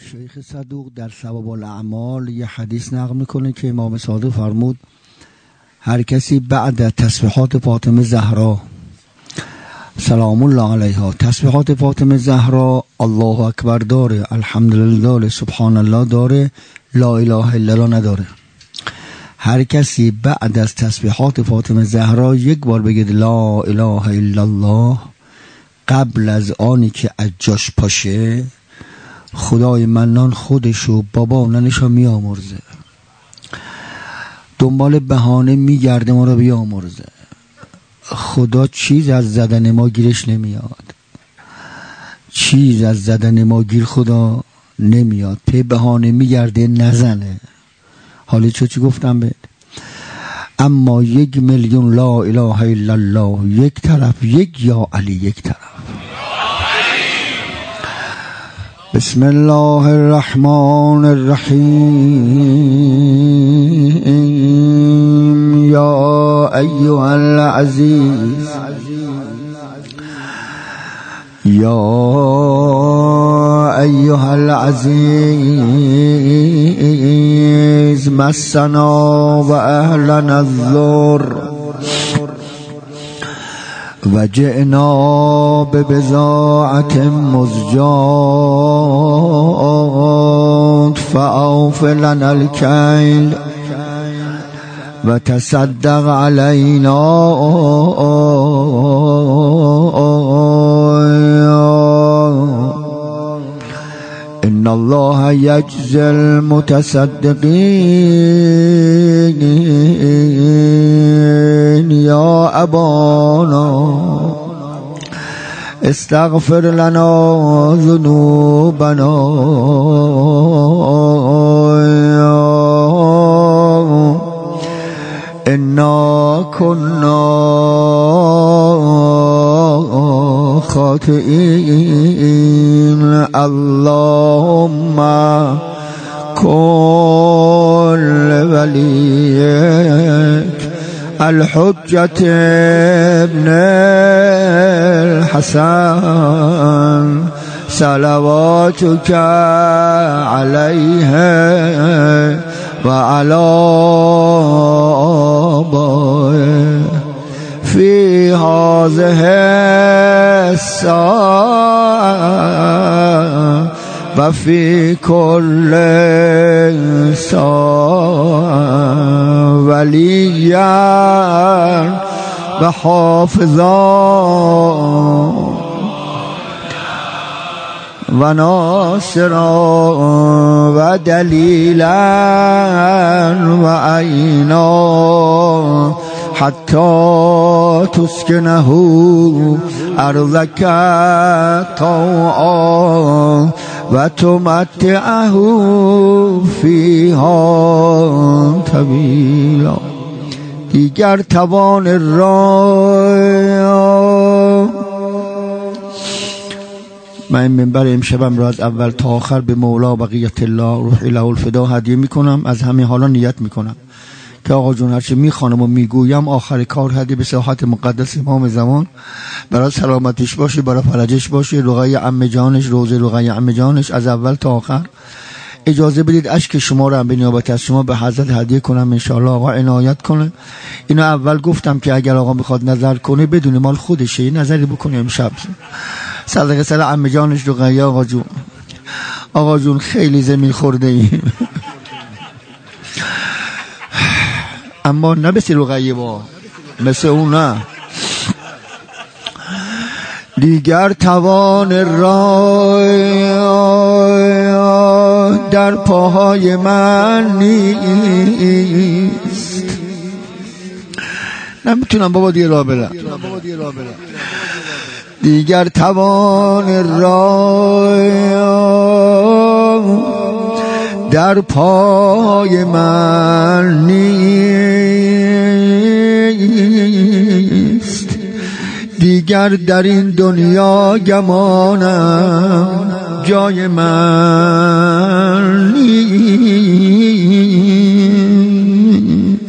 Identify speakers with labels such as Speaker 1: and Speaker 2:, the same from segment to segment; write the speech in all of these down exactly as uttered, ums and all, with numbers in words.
Speaker 1: شیخ صدوق در ثواب الاعمال یه حدیث نقل میکنه که امام صادق فرمود هر کسی بعد تسبیحات فاطمه زهرا سلام الله علیها، تسبیحات فاطمه زهرا الله اکبر داره، الحمدلله داره، سبحان الله داره، لا اله الا الله نداره. هر کسی بعد از تسبیحات فاطمه زهرا یک بار بگه لا اله الا الله قبل از آنی که از جاش پاشه، خدای منان خودشو بابا ننشا میامرزه، دنبال بهانه میگرده ما رو بیامرزه. خدا چیز از زدن ما گیرش نمیاد، چیز از زدن ما گیر خدا نمیاد، پی بهانه میگرده نزنه. حالی چو چی گفتم بهت؟ اما یک میلیون لا اله الا الله یک طرف، یک یا علی یک طرف. بسم الله الرحمن الرحیم. یا ایها العزیز یا ایها العزیز مسنا و اهلنا الضر و جئنا ببضاعة مزجاة فأوف لنا الكيل و تصدق علینا ان الله یجزی المتصدقین. یا ابانا استغفر لنا ذنوبنا انا كنا خاطئین. اللهم كن لوليك الحجة ابن الحسن صلواتك عليه وعلى آبائه في هذه الساعة وفي كل ساعة وليا وحافظا وناصرا ودليلا وعينا حتى تسكنه أرضك طوعا وتمتعه فيها طويلا. دیگر توان راه. من این منبر امشبم را از اول تا آخر به مولا بقیت الله روح له الفدا هدیه میکنم. از همین حالا نیت میکنم که آقا جون هرچه میخوانم و میگویم آخر کار هدیه به صحت مقدس امام زمان، برای سلامتش باشه، برای فرجش باشه، رقیه عمه جانش، روزه رقیه عمه جانش از اول تا آخر. اجازه بدید اشک شما رو هم به نیابت از شما به حضرت هدیه کنم انشاءالله. آقا عنایت کنه. اینو اول گفتم که اگر آقا میخواد نظر کنه بدون مال خودشه، یه نظری بکنه امشب صدقه سر عمه جانش رقیه. آقا جون آقا جون خیلی زمین خورده ایم اما نه مثل رقیه با مثل اون نه. دیگر توان راه در پاهای من نیست. نمیتونم بابا دیگه راه برم. دیگر توان راه در پای من نیست. دیگر در این دنیا گمانم جای من نیست.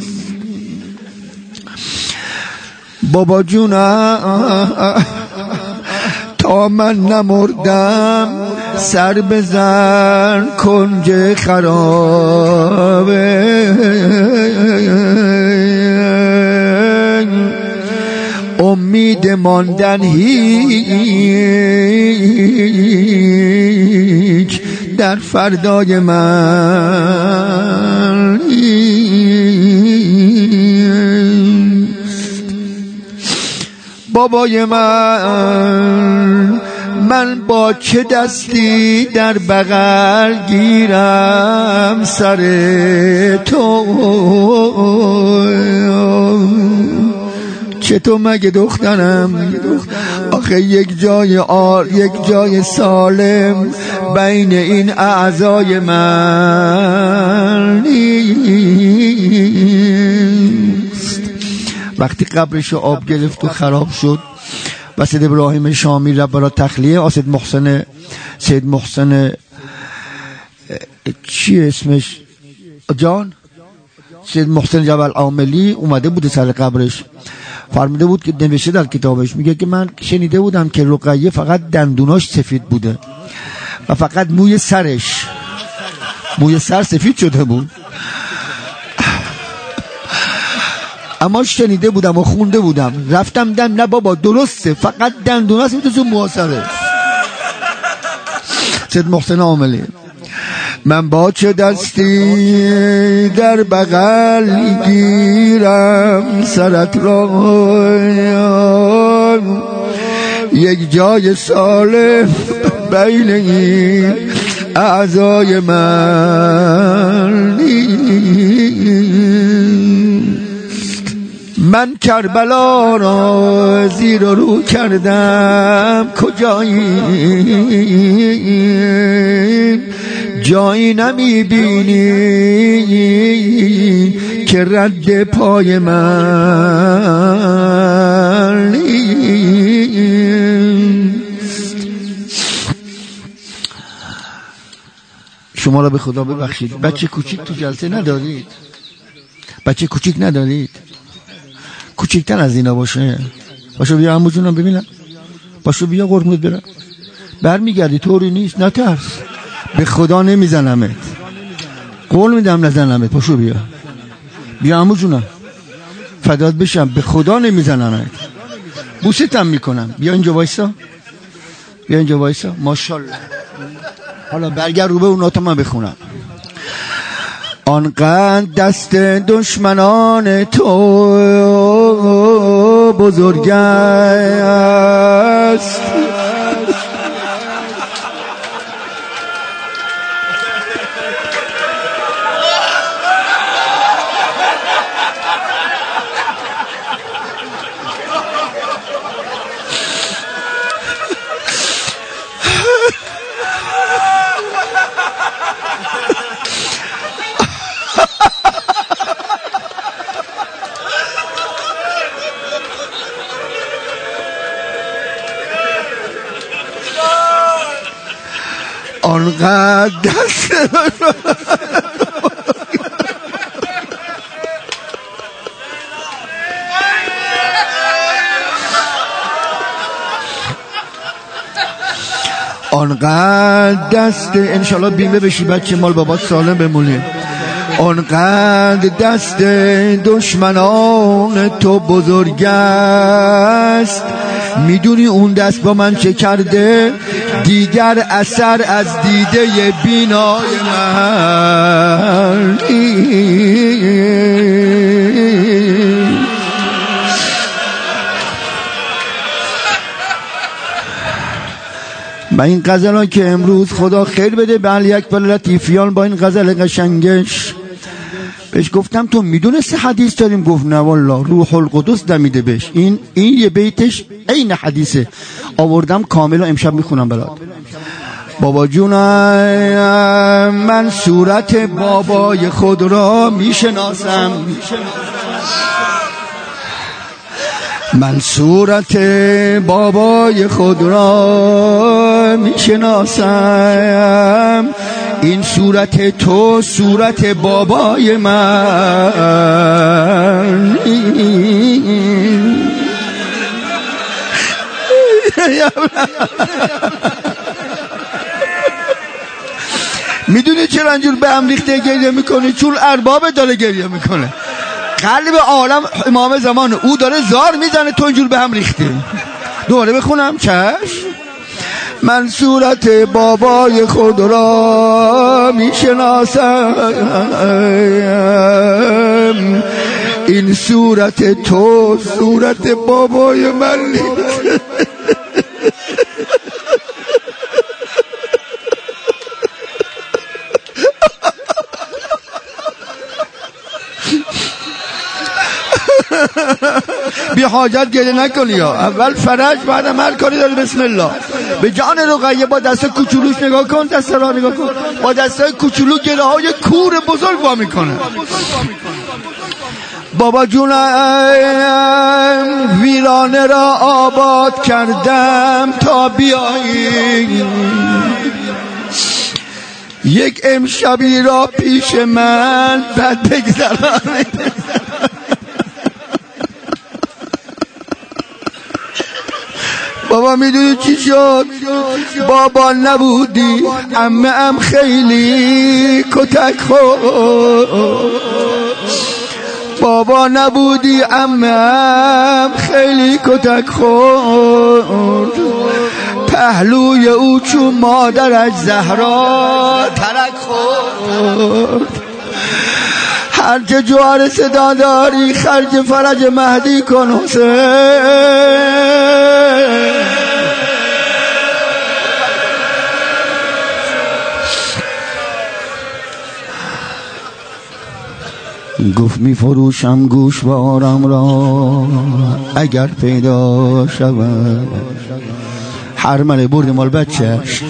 Speaker 1: بابا جونم تا من نمردم سر بزن کنج خرابه امید ماندن هیچ در فردای من بابای من من با چه دستی در بغل گیرم سر تو چطور مگه دخترم آخه یک جای آر یک جای سالم بین این اعضای من نیست. وقتی قبرش آب گرفت و خراب شد و سید ابراهیم شامی رفت برای تخلیه آسید محسن سید محسن چی اسمش جان سید محسن جبل عاملی اومده بود سر قبرش فرموده بود که نوشته در کتابش میگه که من شنیده بودم که رقیه فقط دندوناش سفید بوده و فقط موی سرش موی سر سفید شده بود اما شنیده بودم و خونده بودم رفتم دم نه بابا درسته فقط دندوناش سفید تو موی سرش. سید محسن عاملی من با چه دستی در بغل گیرم سرت را یک جای سالم بین این اعضای من من کربلا را زیر و رو کردم کجایی جایی نمی بینی که رد پای من شما را به خدا ببخشید بچه کوچیک تو جلسه ندارید بچه کوچیک ندارید کوچیکتر از اینا باشه باشو بیا عمو جونم ببینم باشو بیا قربونت برم برمیگردی طوری نیست نترس به خدا نمیزنمت قول میدم نزنمت پاشو بیا بیا عمو جونم فدات بشم به خدا نمیزنمت بوستم میکنم بیا اینجا وایسا بیا اینجا وایسا ماشاءالله حالا برگرد رو به اون ناتا من بخونم آنقدر دست دشمنان تو بزرگ است آنقدر دست آنقدر دست انشالله بیمه بشی بچه مال بابا سالم بمونی آنقدر دست دشمنان تو بزرگ است میدونی اون دست با من چه کرده دیگر اثر از دیده بینای من من این غزل ها که امروز خدا خیر بده به علی اکبر لطیفیان با این غزل قشنگش بهش گفتم تو میدونستی حدیث داریم گفت نه والله روح القدس دمیده بهش این این یه بیتش عین حدیثه آوردم کامل و امشب میخونم برات بابا جونم من صورت بابای خود را میشناسم من صورت بابای خود را میشناسم این صورت تو صورت بابای من میدونی چرا اینجور به هم ریخته گریه میکنی؟ چون ارباب داره گریه میکنه، قلب عالم امام زمان او داره زار میزنه، تو اینجور به هم ریخته. دوباره بخونم چشم. من صورت بابای خود را میشناسم، این صورت تو صورت بابای من نیست. بی حاجت گریه نکنی ها. اول فرج بعد عمل کاری داری. بسم الله. به جان رقیه با دست کوچولوش نگاه کن، دست را نگاه کن، با دستای کوچولو گله های کور بزرگ وا میکنه. بابا جونم ویرانه را آباد کردم تا بیایی، یک امشبی را پیش من بد بگذرانی. بابا میدونی چی شد؟ بابا نبودی عمه ام خیلی کتک خورد، بابا نبودی عمه ام خیلی کتک خورد، پهلوی او چون مادرش زهرا ترک خورد. هر که جوار صدا داری خرج فرج مهدی کن حسین. گفت می فروشم گوشوارم را اگر پیدا شود. حرمله برد مال بچهش،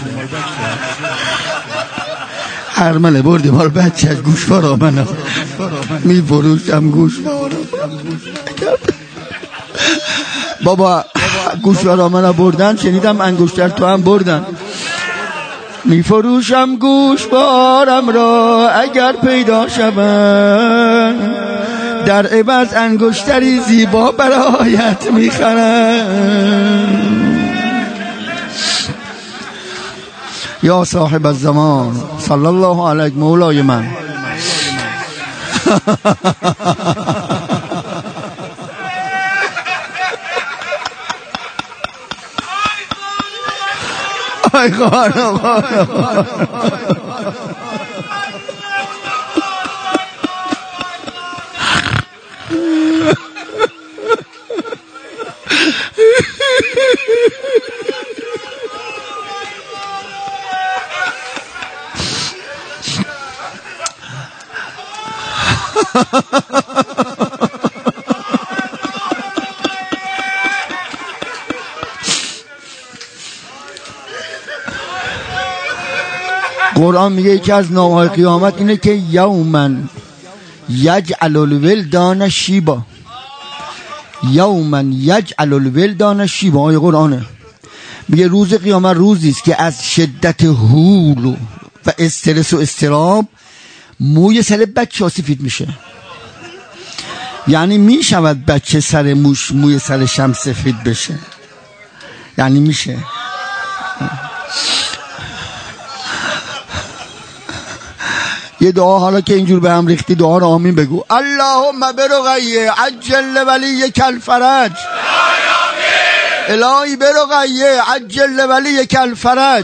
Speaker 1: حرمله برد مال بچهش گوشوارا منو می فروشم گوشوارم. بابا گوشوارا منو بردن، شنیدم انگشتر تو هم بردن. می فروشم گوشوارم را اگر پیدا شود، در عوض انگشتری زیبا برایت می خرم. یا صاحب الزمان صلی الله علیک مولای من. آی خانم قرآن میگه یکی از نامهای قیامت اینه که یومن یجعل الولدان شیبا، یومن یجعل الولدان شیبا. آیه قرآنه. میگه روز قیامت روزی است که از شدت هول و استرس و استراب موی سر بچه ها سفید میشه. یعنی میشود بچه سر موش موی سرش هم سفید بشه، یعنی میشه. یه دعا حالا که اینجور به هم ریختی دعا رو آمین بگو. اللهم برقیه عجل ولی کل فرج، الهی برقیه عجل ولی کل فرج.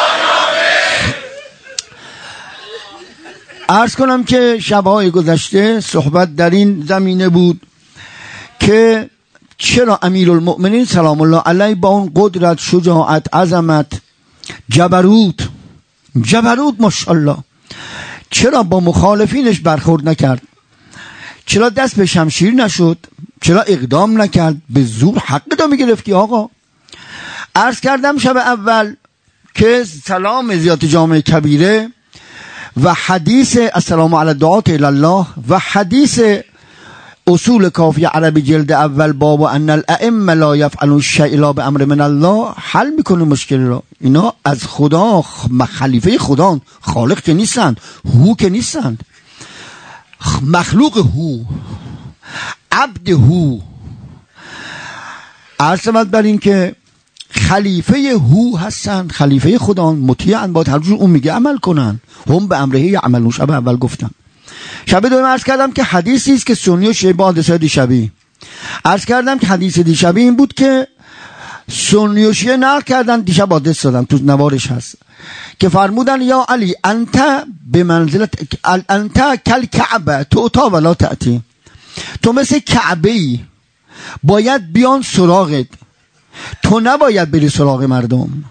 Speaker 1: عرض کنم که شبهای گذشته صحبت در این زمینه بود که چرا امیرالمؤمنین سلام الله علیه با اون قدرت، شجاعت، عظمت، جبروت جبروت ماشاءالله چرا با مخالفینش برخورد نکرد؟ چرا دست به شمشیر نشد؟ چرا اقدام نکرد؟ به زور حق تو میگرفتی آقا. عرض کردم شب اول که سلام زیارت جامع کبیره و حدیث السلام علی دعات الله و حدیث اصول کافی عربی جلد اول باب ان الائمه لا یفعلون شیئا الا بامر من الله حل میکنه مشکل را. اینا از خدا، خلیفه خدا، خالق که نیستند، هو که نیستند، مخلوق هو، عبد هو. عرض بر این که خلیفه هو هستن، خلیفه خدا، مطیعن، با هر اون میگه عمل کنن. هم به امره عملون. شب اول گفتم. شب دوم عرض کردم که حدیثی است که سنی و شیعه با حادثه دیشبی عرض کردم که حدیث دیشبی این بود که سنی و شیعه نقل کردن، دیشب حادث دادم تو نوارش هست که فرمودن یا علی انت به منزلت انت کل کعبه توتا ولا تأتی، تو مثل کعبه ای باید بیان سراغت، تو نباید بری سراغ مردم.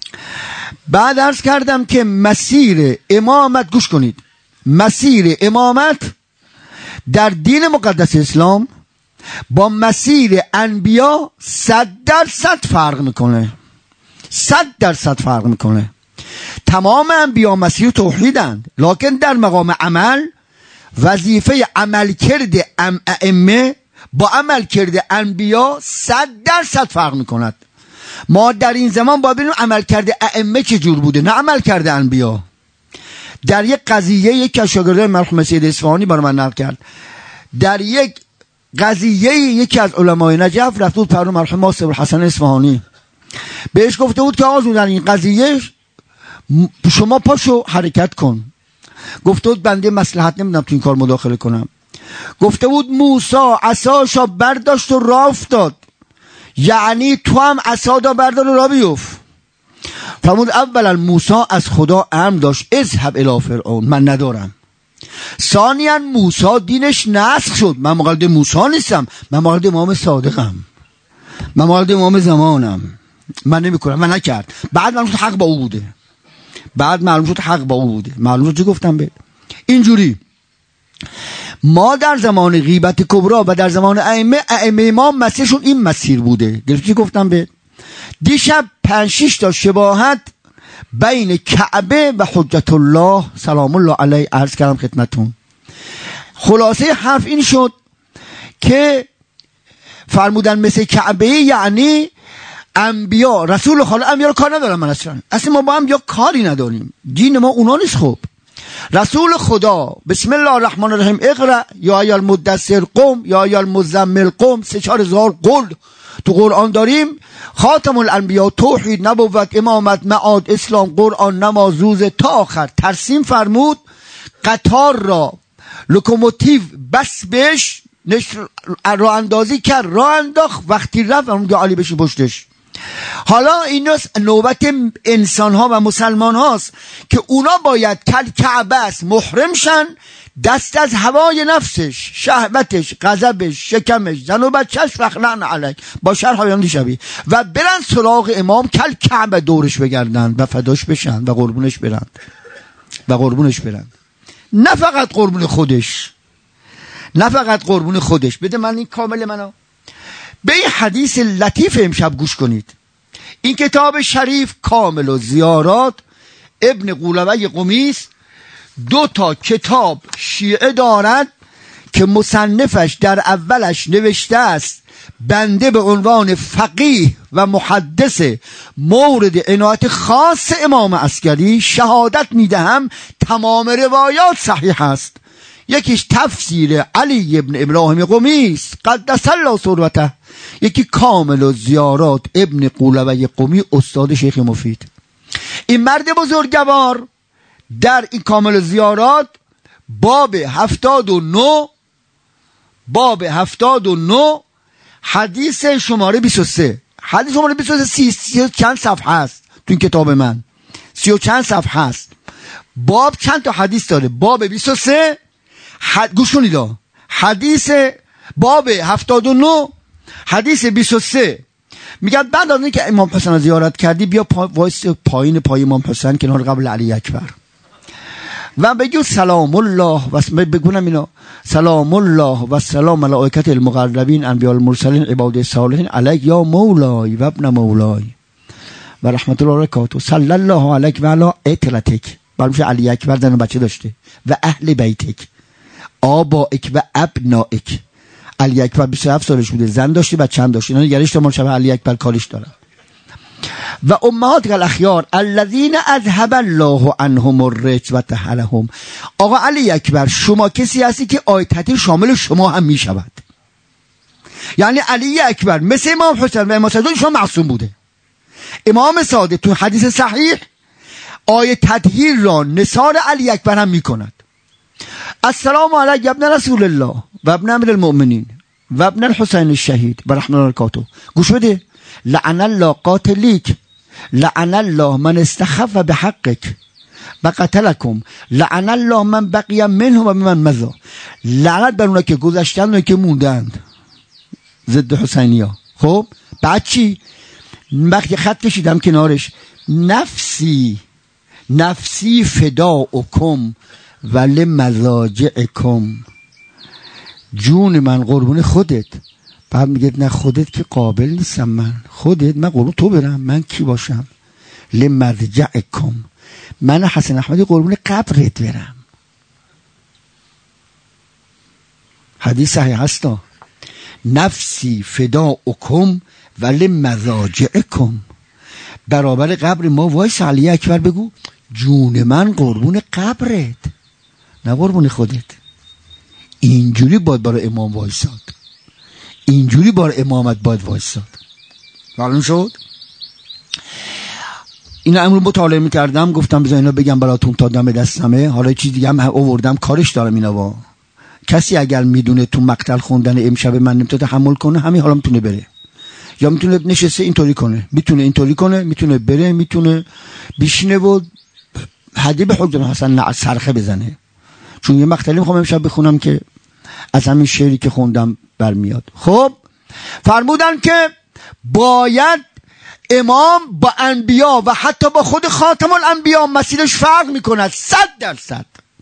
Speaker 1: بعد عرض کردم که مسیر امامت، گوش کنید، مسیر امامت در دین مقدس اسلام با مسیر انبیا صد درصد فرق میکنه، صد درصد فرق میکنه. تمام انبیا مسیر توحیدند، لکن در مقام عمل وظیفه عمل کرده ائمه با عمل کرده انبیا صد درصد فرق میکند. ما در این زمان باید ببینیم عمل کرده ائمه چه جور بوده، نه عمل کرده انبیا. در یک قضیه یک از شاگردان مرحوم سید اصفهانی برای من نقل کرد، در یک قضیه یکی از علمای نجف رفت بود پر مرحوم ناصر الحسن اصفهانی، بهش گفته بود که آقا در این قضیه شما پاشو حرکت کن. گفته بود بنده مصلحت نمیدونم تو این کار مداخله کنم. گفته بود موسی عصاشو برداشت و راه افتاد، یعنی تو هم عصا دا بردار و راه بیفت. فرمود اولا موسی از خدا امر داشت اذهب الی فرعون، من ندارم. ثانیا موسی دینش نسخ شد، من مقلد موسی نیستم، من مقلد امام صادقم، من مقلد امام زمانم، من نمی کنم، من نکرد. بعد معلوم شد حق با او بوده، بعد معلوم شد حق با او بوده، معلوم شد چه گفتم به اینجوری. ما در زمان غیبت کبرا و در زمان ائمه ائمه امام مسیرشون این مسیر بوده. گرفتی گفتم به دیشب پنج شش تا شباهت بین کعبه و حجت الله سلام الله علیه عرض کردم خدمتون. خلاصه حرف این شد که فرمودن مثل کعبه، یعنی انبیا رسول خدا انبیا رو کار ندارم. من اصلا اصلا ما با انبیا کاری نداریم، دین ما اونا نیست. خب رسول خدا بسم الله الرحمن الرحیم اقرا یا ایها المدثر قم یا ایها المزمل قم، سه چهار هزار قل تو قرآن داریم. خاتم الانبیا توحید نبوت امامت معاد اسلام قرآن نماز روزه تا آخر ترسیم فرمود. قطار را لوکوموتیو بس بهش راه اندازی کرد، راه انداخت، وقتی رفت اون عالی بشی پشتش. حالا این نوبت انسان ها و مسلمان هاست که اونا باید کل کعبه است محرم شن، دست از هوای نفسش، شهوتش، غضبش، شکمش، زن و بچهش فخلن علیک با شرح هایان دیشبی و برن سراغ امام کل کعبه دورش بگردن و فداش بشن و قربونش برن و قربونش برن. نه فقط قربون خودش، نه فقط قربون خودش. بده من این کامل منو به این حدیث لطیف امشب گوش کنید. این کتاب شریف کامل و زیارات ابن قولوی قمی است. دو تا کتاب شیعه دارد که مصنفش در اولش نوشته است بنده به عنوان فقیه و محدث مورد عنایت خاص امام عسکری شهادت میدهم تمام روایات صحیح است. یکیش تفسیر علی ابن ابراهیم قمی است قدس الله ثروته، یکی کامل و زیارات ابن قولوی قمی استاد شیخ مفید. این مرد بزرگوار در این کامل زیارات باب هفتاد و نو باب هفتاد و نو حدیث شماره بیست و سه، حدیث شماره بیست و سه سی, سی چند صفحه هست تو این کتاب من، سی و چند صفحه هست. باب چند تا حدیث داره؟ باب بیست و سه حد... گوش کنید، حدیث باب هفتاد و نو حدیث بیست و سه میگه بعد از اینکه امام حسن رو زیارت کردی بیا پا... وایس پایین پای امام حسن کنار قبل علی اکبر و بگو سلام الله و بگونم اینا سلام الله و سلام ملائکت المقربین انبیاء المرسلین عباد الصالحین علیک یا مولای و ابن مولای و رحمت الله و برکاته صلی الله علیک و علی اطرتک. برمیشه علی اکبر زن و بچه داشته و اهل بیتک آبائک و ابنائک. علی اکبر بیست و هفت سالش بوده، زن داشته بچه هم داشته. اینا نگرش تا شبه علی اکبر کارش دارن. و امهات الاخیار الذین اذهب الله عنهم الرجس و طهرهم. آقا علی اکبر شما کسی هستی که آیت تطهیر شامل شما هم می شود. یعنی علی اکبر مثل امام حسین و امام حسین شما معصوم بوده. امام صادق تو حدیث صحیح آیه تطهیر را نثار علی اکبر هم میکند. السلام علیک ابن رسول الله و ابن امیر المؤمنین و ابن الحسین الشهید و رحمه الله برکاته. گوش بده. لعن الله قاتلیک، لعن الله من استخف بحقک و قتلکم، لعن الله من بقی منه و من مضى. لعنت بر اونها که گذشتن و که موندند ضد حسینیا. خب بعد چی؟ وقتی خط کشیدم کنارش، نفسی نفسی فداؤکم ولی مضاجعکم، جون من قربون خودت. بعد میگه نه خودت که قابل نیستم، من خودت من قربون تو برم، من کی باشم؟ لمرجعکم، من حسن احمدی قربون قبرت برم. حدیث صحیح هستا. نفسی فداؤکم ولی مضاجعکم، برابر قبر ما وایس علی اکبر بگو جون من قربون قبرت نه قربون خودت. اینجوری باید برای امام وایساد، اینجوری برای امامت باید وایساد. معلوم شد؟ اینا امروز مطالعه میکردم، گفتم بذار اینا بگم براتون تا دم دستمه. حالا چیز دیگه هم آوردم، کارش دارم اینا. با کسی اگر میدونه تو مقتل خوندن امشب من نمیتونه تحمل کنه، همین حالا میتونه بره، یا میتونه نشسته اینطوری کنه، میتونه اینطوری کنه، میتونه بره، میتونه بیشینه و هدیه به حجر حسن نه سرخه بزنه. چون یه مقتلی میخوام امشب بخونم که از همین شعری که خوندم برمیاد. خب فرمودن که باید امام با انبیا و حتی با خود خاتم الانبیا مسیرش فرق میکند. صد درصد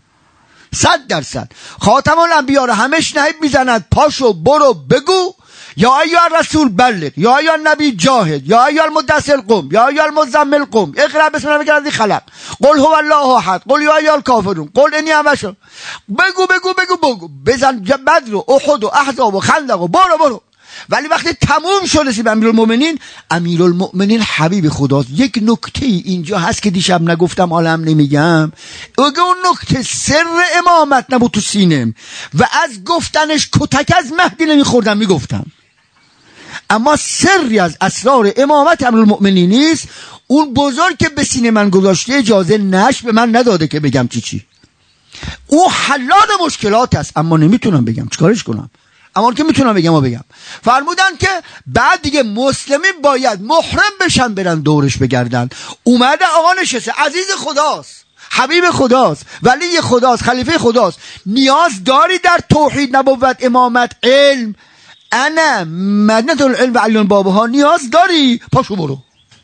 Speaker 1: صد درصد خاتم الانبیا رو همش نهیب میزند پاشو برو بگو یا ایها رسول بلغ، یا ایها نبی جاهد، یا ایها المدثر قم، یا ایها المزمل قم، اقرا بسم ربک الذی خلق، قل هو الله احد، قل یا ایها الکافرون، قل انی ابشر. بگو بگو بگو بگو بزن بدر و احد و احزاب و خندق و برو برو. ولی وقتی تموم شد رسید به امیرالمومنین، امیرالمومنین حبیب خداست. یک نکته اینجا هست که دیشب نگفتم، حالا هم نمیگم. اگه اون نکته سر امامت نبود تو سینم و از گفتنش کتک از مهدی نمیخوردم میگفتم، اما سری از اسرار امامت امیرالمومنین نیست. اون بزرگ که به سینه من گذاشته اجازه نش به من نداده که بگم چی چی. او حلال مشکلات است، اما نمیتونم بگم، چیکارش کنم؟ اما که میتونم بگم و بگم. فرمودن که بعد دیگه مسلمین باید محرم بشن برن دورش بگردن. اومده آقا نشسته، عزیز خداست، حبیب خداست، ولی خداست، خلیفه خداست. نیاز داری در توحید، نبوت، امامت، علم، انا مدینه العلم و علیون بابها نیاز داری؟ پاشو برو.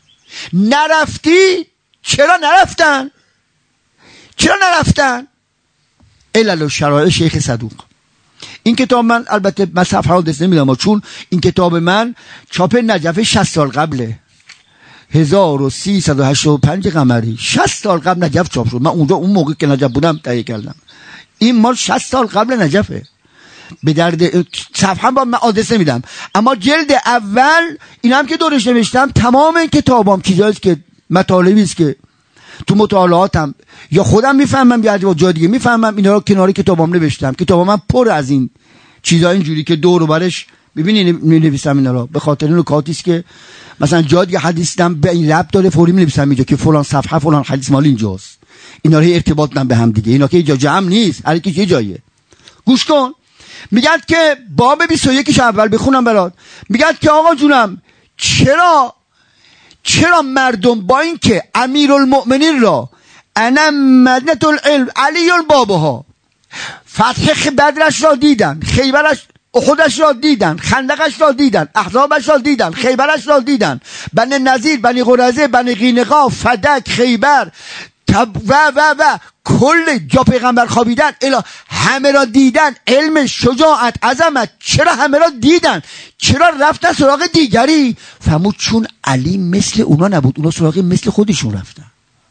Speaker 1: نرفتی؟ چرا نرفتن؟ چرا نرفتن؟ علل و شرایع شیخ صدوق. این کتاب من البته من صفحه رو دست نمیدم، چون این کتاب من چاپ نجف شصت سال قبله، هزار و سیصد و هشتاد و پنج قمری، شصت سال قبل نجف چاپ شد. من اونجا اون موقع که نجف بودم تهیه کردم. این مال شصت سال قبل نجفه. به درد صفحه با من آدرس نمیدم، اما جلد اول این هم که دورش نوشتم، تمام این کتابام چیزایی که مطالبی است که تو مطالعاتم یا خودم میفهمم یا جای دیگه میفهمم، اینا رو کنار کتابام نوشتم. کتابام من پر از این چیزا اینجوری که دور و برش ببینید می‌نویسم اینا رو، به خاطر این نکاتی است که مثلا جای دیگه حدیث دم به این ربط داره، فوری می‌نویسم اینجا که فلان صفحه فلان حدیث مال اینجاست. اینا رو ارتباط دادم به هم دیگه، اینا که اینجا جمع نیست، هر کی یه جایه. گوش کن. میگن که باب بیست و یک اول بخونم برات. میگن که آقا جونم چرا چرا مردم با این که امیرالمؤمنین را انا مدینه العلم علی البابها فتح بدرش را دیدن، خیبرش احدش را دیدن، خندقش را دیدن، احزابش را دیدن، خیبرش را دیدن، بنی نذیر، بنی قریظه، بنی قینقاع، فدک، خیبر و و و کل جا پیغمبر خوابیدن الا همه را دیدن. علم، شجاعت، عظمت، چرا همه را دیدن؟ چرا رفتن سراغ دیگری؟ فهمود چون علی مثل اونا نبود، اونا سراغ مثل خودشون رفتن.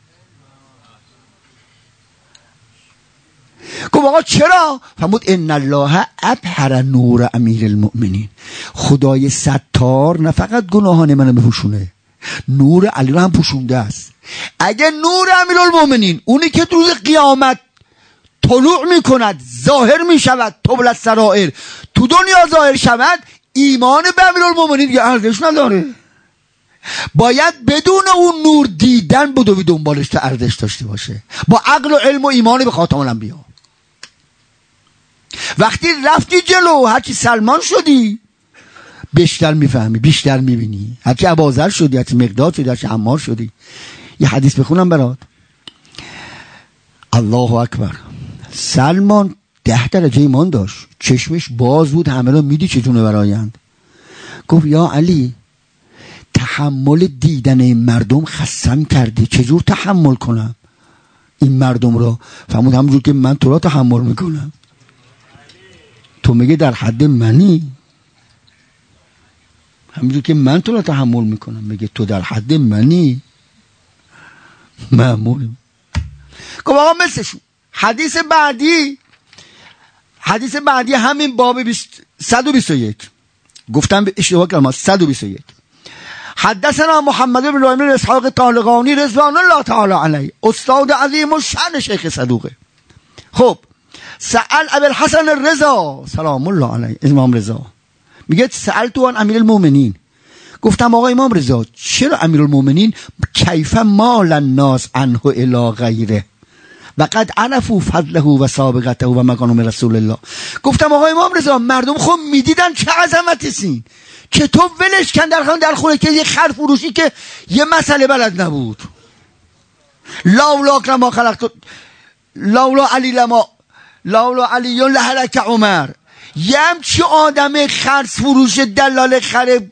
Speaker 1: گفت آقا چرا؟ فهمود ان الله ابهر نور امیر المؤمنین، خدای ستار نه فقط گناهان منو بپوشونه، نور علی رو هم پوشونده است. اگه نور امیرالمومنین، اونی که روز قیامت طلوع میکند، ظاهر میشود، طبل السرائر، تو دنیا ظاهر شود، ایمان به امیرالمومنین دیگه ارزش نداره. باید بدون اون نور دیدن بدوی دنبالش تا ارزش داشته باشه، با عقل و علم و ایمان به خاتم الانبیا. وقتی رفتی جلو هرچی سلمان شدی بیشتر میفهمی، بیشتر میبینی، هرچی ابوذر شدی، هرچی مقداد شدی، هرچی عمار شدی. یه حدیث بخونم برات. الله اکبر. سلمان ده درجه ایمان داشت، چشمش باز بود، همه رو میدی چجونه برایند. گفت یا علی تحمل دیدن این مردم خستم کردی، چجور تحمل کنم این مردم رو؟ فهمود همونجور که من تو را تحمل میکنم. تو میگه در حد منی، همونجور که من تو را تحمل میکنم میگه تو در حد منی. معمولیم. گفت آقا مثلشون. حدیث بعدی حدیث بعدی همین باب صد و بیست و یک گفتم به اشتباه کردم، صد و بیست و یک. حدثنا محمد بن ابراهیم بن اسحاق طالقانی رضوان الله تعالی علیه، استاد عظیم الشأن شیخ صدوقه. خب سأل ابو الحسن الرضا سلام الله علیه، امام رضا میگه سألت عن امیر المؤمنین، گفتم آقا امام رضا چرا امیر المؤمنین کیف مال الناس عنه الی غیره و قد عرفوا فضله و سابقته و مکانه رسول الله. گفتم آقا امام رضا مردم خب میدیدن چه عظمتی سین که تو ولش کن در خونه در خونه که یه خر فروشی که یه مسئله بلد نبود. لاولا کما خلقت لاولا علی لما لاولا علی لهلک عمر. یه همچی آدم خر فروش دلال خر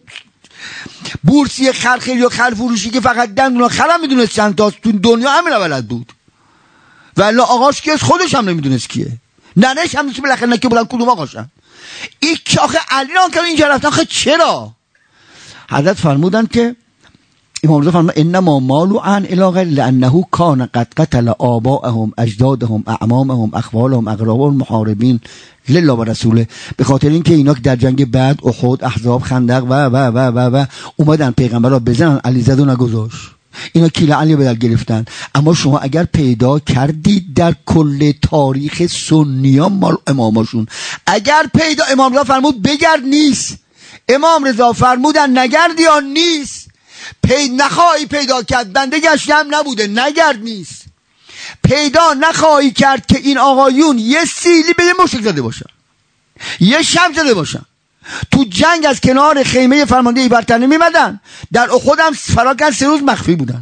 Speaker 1: بورسی خر خیلی و خر فروشی که فقط دندون خرم میدونست چند تا تو دنیا همین بلد بود، ولی آقاش کیست خودش هم نمیدونست کیه، ننش هم نیست بالاخره نکه بلند کدوم آقاشن. این که آخه علی ران که اینجا رفتن آخه چرا؟ حضرت فرمودن که امام رضا فرمود انما مالو عن الاغه لانه کان قد قتل آباءهم اجدادهم اعمامهم اخوالهم اقرباء المحاربین لله و رسوله. به خاطر اینکه اینا در جنگ بعد احد احزاب خندق و و و و و اومدن پیغمبر را بزنن، علی زد و نگذاشت، اینا کیل علی به در گرفتن. اما شما اگر پیدا کردید در کل تاریخ سنیان مال اماماشون، اگر پیدا امام رضا فرمود بگرد نیست، امام رضا فرمودن نگردی یا نیست، پی نخواهی پیدا کرد بنده گشتی هم نبوده نگرد نیست، پیدا نخواهی کرد که این آقایون یه سیلی به یه مشک زده باشن، یه شم زده باشن، تو جنگ از کنار خیمه فرمانده برتنه میمدن، در احد هم فراکن سه روز مخفی بودن،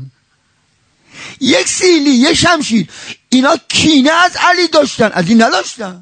Speaker 1: یک سیلی یه شمشیر. اینا کینه از علی داشتن، از این نداشتن،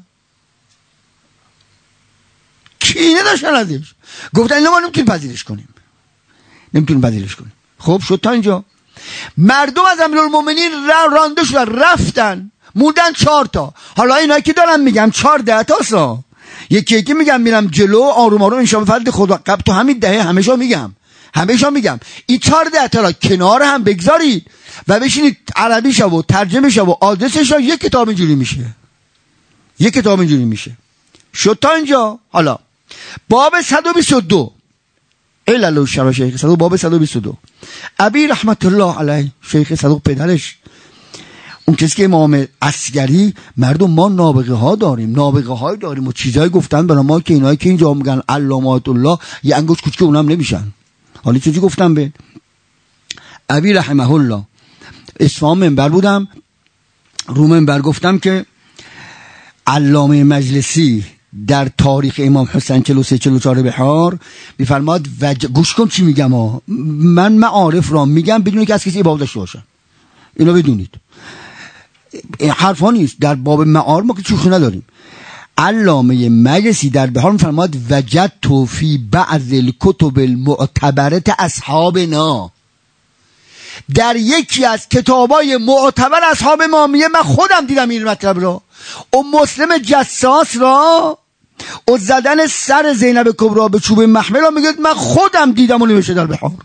Speaker 1: کینه داشتن ازش. گفتن اینو ما نمیتونیم پذیرش کنیم، نمیتونیم پذیرش کنیم. خب شد تا اینجا. مردم از امیرالمومنین رانده شدن رفتن، موندن چهار تا. حالا اینا که دارم میگم چهار ده تا سا، یکی یکی میگم میرم جلو آروم آروم انشاءالله فضل خدا قبل تو همین دهه همیشه میگم همیشه میگم این چهار ده تا را کنار هم بگذارید و بشینید عربیش و ترجمهش و آدرسش را یک کتاب اینجوری میشه، یک کتاب اینجوری میشه. شد تا اینجا. حالا باب صد و بیست و دو علل الشرع شیخ صدوق، باب صد و بیست و دو. ابی رحمت الله علیه شیخ صدوق پدرش، اون کسی که امام عسکری، مردم ما نابغه ها داریم، نابغه های داریم و چیزایی گفتن برای ما که اینایی که اینجا میگن علامات الله یه انگوش کوچیک اونم نمیشن. حالا چیزی گفتم به ابی رحمه الله، اصفهان منبر بودم، رو منبر گفتم که علامه مجلسی در تاریخ امام حسین چهل و سه چهل و چهار بحار میفرماد وج... گوش کن چی میگم ها. من معارف را میگم بدون که از کسی عبادت داشته باشم، اینو بدونید، حرفا نیست. در باب معارف ما که شوخی نداریم. علامه مجلسی در بحار میفرماد وجدت فی بعض الکتب المعتبره اصحابنا، در یکی از کتابای معتبر اصحاب ما، میگه من خودم دیدم این مطلب را، و مسلم جساس را و زدن سر زینب کبرا به چوب محمل را میگه من خودم دیدم و نوشته در بحار.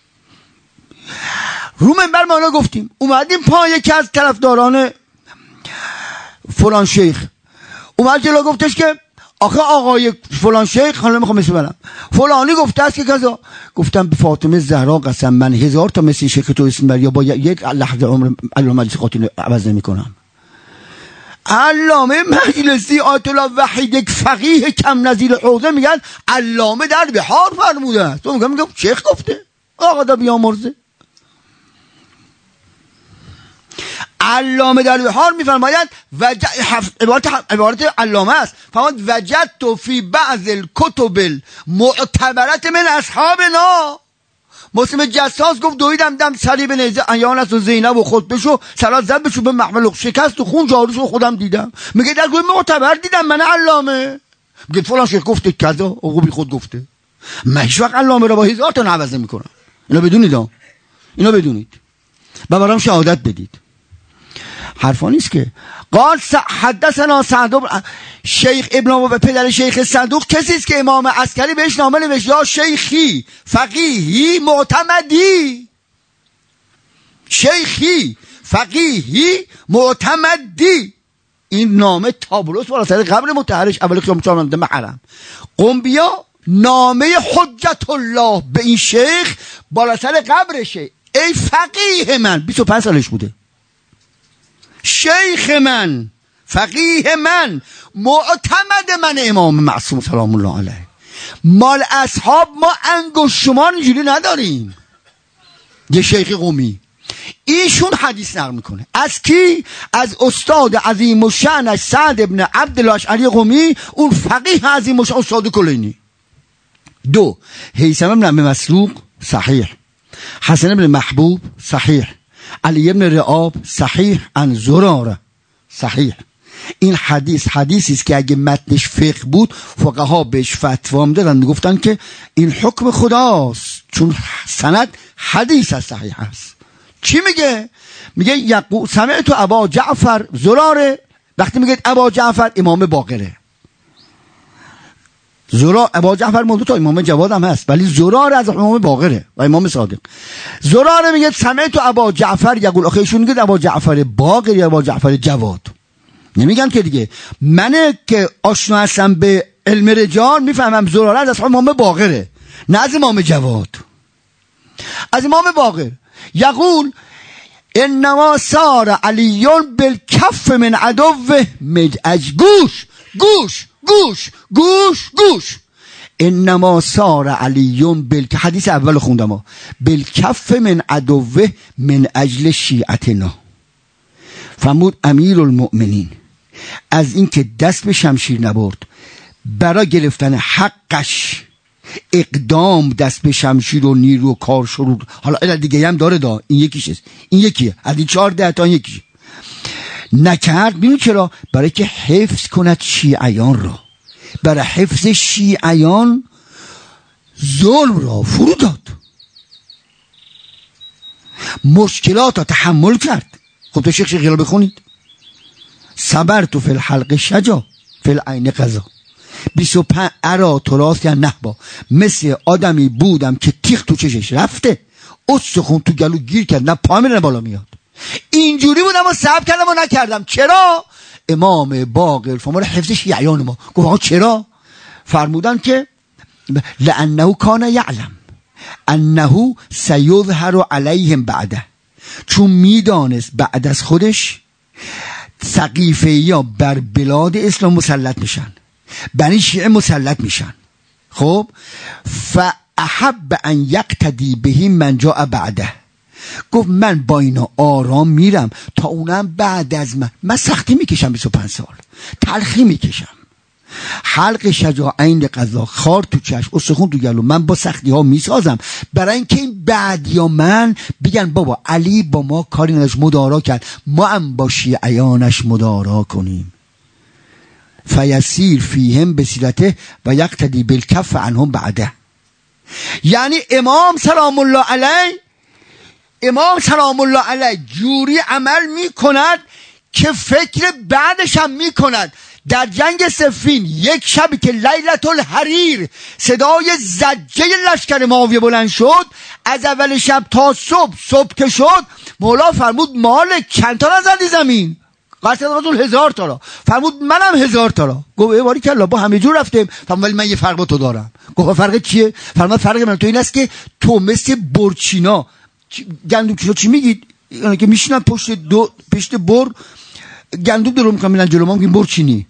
Speaker 1: رو منبر ما اونا گفتیم، اومدیم پای یکی از طرفداران فلان شیخ اومد جلو گفتش که آخه آقای فلان شیخ، حالا نمیخوام اسم برم، فلانی گفته است که کذا. گفتم به فاطمه زهرا قسم من هزار تا مثل شیخ تو اسم بر یا با یک لحظه عمر علامه مجلسی قاطی عوض نمی کنم. علامه مجلسی آیت الله وحید یک فقیه کم نظیر حوزه میگن علامه در بحار فرموده است. تو میگم میگم شیخ گفته، آقا دا بیامرزه. علامه در بحار میفرماید وج... عبارت عبارت علامه است، فرمود وجدت فی بعض الکتب المعتبرت من اصحابنا. مسلم جساس گفت دویدم دم صلیب نیزه ایانس و زینب و خود بشو سرات زد بشو به محمل شکست و خون جاروشو خودم دیدم. میگه در گوی معتبر دیدم من علامه. میگه فلان شیخ گفته کذا، او بی خود گفته. من هیچ وقت علامه رو با هزار تا نعوذ میکنم. اینو بدونید ها. اینو بدونید. و برام شهادت بدید. حرفا نیست که. قال حدثنا سعد شیخ ابن و پدر شیخ صدوق کسی است که امام عسکری بهش نامه نوشت یا شیخی فقیهی معتمدی، شیخی فقیهی معتمدی. این نامه تابلوس بالا سر قبر مطهرش اول خیام چهارم محرم قنبیا نامه حجت الله به این شیخ بالا سر قبرشه. ای فقیه من، بیست و پنج سالش بوده، شیخ من، فقیه من، معتمد من، امام معصوم سلام الله علیه. مال اصحاب ما انگشت شمار اینجوری نداریم. یه شیخ قومی ایشون حدیث نقل میکنه از کی؟ از استاد عظیم الشأنش سعد ابن عبدالله اشعری قومی، اون فقیه عظیم الشأن استاد کلینی. دو هیثم ابن ابی مسروق صحیح، حسن ابن محبوب صحیح، علی ابن رعاب صحیح، عن زراره صحیح. این حدیث حدیثی است که اگه متنش فقه بود فقها بهش فتوا میدادن، میگفتن که این حکم خداست چون سند حدیث از صحیح است. چی میگه؟ میگه یقو سمعت ابا جعفر زراره. وقتی میگه ابا جعفر امام باقره، زرار ابا جعفر موضوع تا امام جواد هم هست ولی زرار از امام باقره و امام صادق. زرار میگه سمعت ابا جعفر یقول، آخه ایشون میگه ابا جعفر باقر یا ابا جعفر جواد، نمیگن که دیگه. منه که آشنا هستم به علم رجال میفهمم زرار از امام باقره نه از امام جواد، از امام باقر. یقول انما سار علیون بالکف من عدوه مدعج. گوش گوش گوش گوش گوش انما سار علیون بالک، حدیث اول خوندم، بالکف من عدوه من اجل شیعتنا. فرمود امیر المؤمنین از این که دست به شمشیر نبرد برای گرفتن حقش اقدام دست به شمشیر و نیرو و کار شروع. حالا این دیگه هم داره دا، این یکیشه، این یکیه از این چهار ده تا یکیشه نکرد. ببین چرا؟ برای که حفظ کند شیعیان را، برای حفظ شیعیان ظلم را فرو داد، مشکلات را تحمل کرد. خب تو شیخ شیخی را بخونید، صبرت فی الحلق شجا فی العین قضا. بیست و پنج ارا تراث یا نحبا، مثل آدمی بودم که تیغ تو چشش رفته، استخون تو گلو گیر کرد، نه پا میره نه بالا میاد. اینجوری بودم و صبر کردم و نکردم. چرا؟ امام باقر فرمود حفظ شیعیان ما. گفت آقا چرا؟ فرمودن که لانه کان یعلم انه سیظهر علیهم بعده، چون میدانست بعد از خودش سقیفه یا بر بلاد اسلام مسلط میشن، بنی شیعه مسلط میشن. خب فاحب ان یقتدی بهم من جاء بعده. گفت من با اینا آرام میرم تا اونم بعد از من. من سختی میکشم بیست و پنج سال، تلخی میکشم، حلق شجاعین قضا، خار تو چشم، استخون تو گلو، من با سختی ها میسازم برای اینکه این بعد یا من بگن بابا علی با ما کاری نداشت، مدارا کرد، ما هم با شیعیانش مدارا کنیم. فیسیر فیهم بسیرته و یقتدی بالکف عنهم بعده. یعنی امام سلام الله علیه امام سلام الله علیه جوری عمل می کند که فکر بعدش هم می کند. در جنگ صفین یک شبی که لیلت الحریر صدای زجه لشکر معاویه بلند شد، از اول شب تا صبح صبح که شد مولا فرمود مالک چند تا نزدی زمین؟ قصد رسول هزار تا را. فرمود منم هزار تا را. گفت ای باری کلا با همه جور رفتیم. فرمود ولی من یه فرق با تو دارم. گفت فرق چیه؟ فرمود فرق من تو این است که تو مثل برچینا گندم چینا چی میگید؟ یعنی که میشینن پشت دو پشت بر گندم درو میکنن میرن جلو ما میگیم برچینی.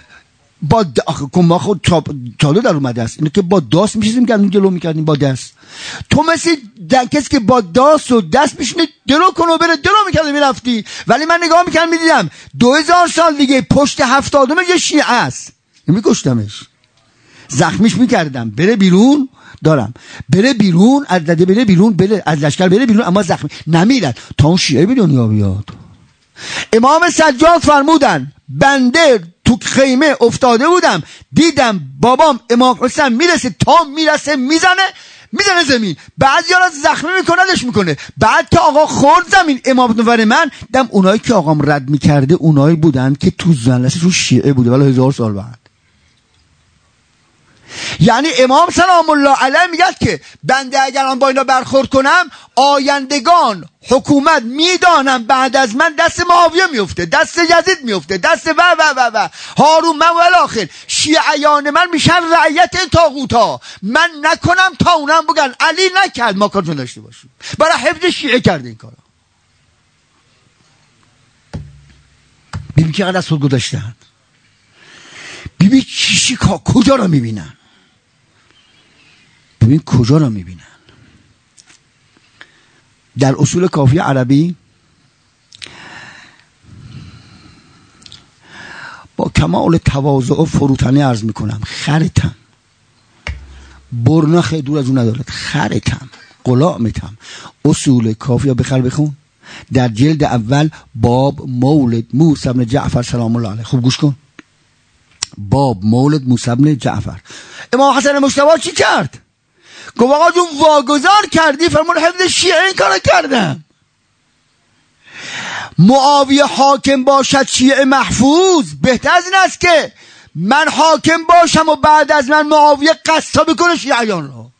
Speaker 1: با آخه ما خود چالو در اومده است اینه که با داست میشیم گندم جلو میکردیم با دست. تو مثل کسی که با داس و دست میشونه درو کن و بره درو میکرده میرفتی. ولی من نگاه میکردم میدیدم دو هزار سال دیگه پشت هفتادم یه شیعه است، میکشتمش، زخمیش میکردم، بره بیرون دارم، بره بیرون از دده، بره بیرون، بره از لشکر بره بیرون، اما زخمی نمیرد تا اون شیعه به دنیا بیاد. امام سجاد فرمودن بنده تو خیمه افتاده بودم دیدم بابام امام حسین میرسه، تا میرسه میزنه میزنه زمین، بعد یارو زخمی میکنه میکنه، بعد که آقا خورد زمین امام نور من دم اونایی که آقام رد میکرده اونایی بودن که تو زنلسه تو شیعه بوده ولی هزار سال بعد. یعنی امام سلام الله علیه میگه که بنده اگر آن با اینا برخورد کنم آیندگان حکومت میدانم بعد از من دست معاویه میفته، دست یزید میفته، دست و و و و هارون من و الاخر شیعیان من میشن رعیت طاغوتا، من نکنم تا اونم بگن علی نکرد ما کارتون داشته باشیم. برای حفظ شیعه کرده این کارا. بیبی که قدر از خود گذاشتن، بیبی چیشی کجا را میبینن، ببین کجا را میبینن. در اصول کافی عربی با کمال تواضع و فروتنی عرض میکنم خرتم، برنخ دور از اون ندارد، خرتم غلامتم. اصول کافی ها بخر بخون در جلد اول باب مولد موسی بن جعفر سلام الله علیه. خوب گوش کن، باب مولد موسی بن جعفر. امام حسن مجتبی چی کرد؟ گفت آقا جون واگذار کردی، فرمون حفظ شیعه این کارو کردم. معاویه حاکم باشد شیعه محفوظ، بهتر از این است که من حاکم باشم و بعد از من معاویه قصاب کنه شیعیان رو.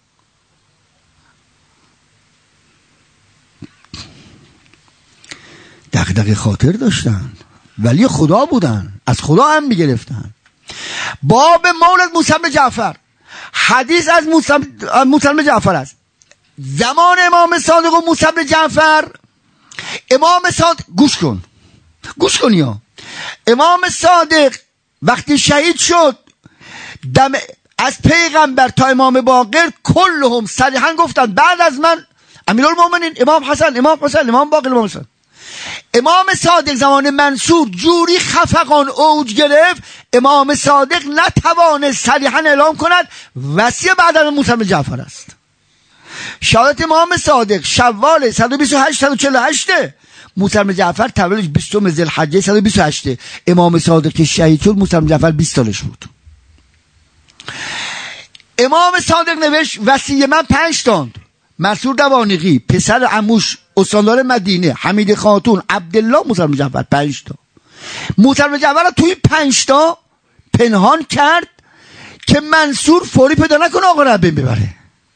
Speaker 1: دغدغه خاطر داشتن ولی خدا بودن، از خدا هم میگرفتن. باب مولد موسی بن جعفر، حدیث از موسی بن جعفر است. زمان امام صادق و موسی بن جعفر، امام صادق گوش کن گوش کن یا امام صادق وقتی شهید شد دم از پیغمبر تا امام باقر کلهم صریحا گفتن بعد از من امیرالمومنین امام حسن امام حسین امام باقر امام حسن. امام صادق زمان منصور جوری خفقان اوج گرفت امام صادق نتوانست صریحا اعلام کند وصیه بعد از موسی بن جعفر است. شهادت امام صادق شوال صد و بیست و هشت صد و چهل و هشت، موسی بن جعفر تولدش بیستم ذوالحجه صد و بیست و هشت. امام صادق که شهید شد موسی بن جعفر بیست سالش بود. امام صادق نوشت وصیه من پنج تاند. منصور دوانیقی پسر عموش استاندار مدینه، حمید خاتون، عبدالله، موسی بن جعفر، پنج تا. موسی بن جعفر رو توی پنج تا پنهان کرد که منصور فوری پیدا نکنه آقا رو بین ببره.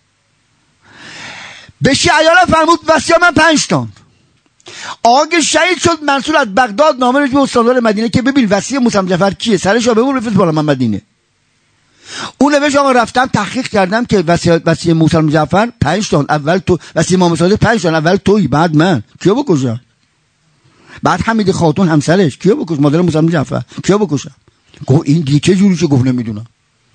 Speaker 1: به شیعیان فرمود وصیه من پنج تا. آقا شهید شد منصور از بغداد نامه نوشت به استاندار مدینه که ببین وصیه موسی بن جعفر کیه، سرش رو ببر بفرست بالا من مدینه. اون نوشت آقا رفتم تحقیق کردم که وصیه وصیه موسی بن جعفر پنج تا، اول تو، وصیه امام صادق پنج تا، اول تویی بعد من، کیو بکشم؟ بعد حمید خاتون همسرش، کیو بکش؟ مادر موسی بن جعفر، کیو بکشم؟ گفت این دیگه چه جوری چه گفت نمیدونم.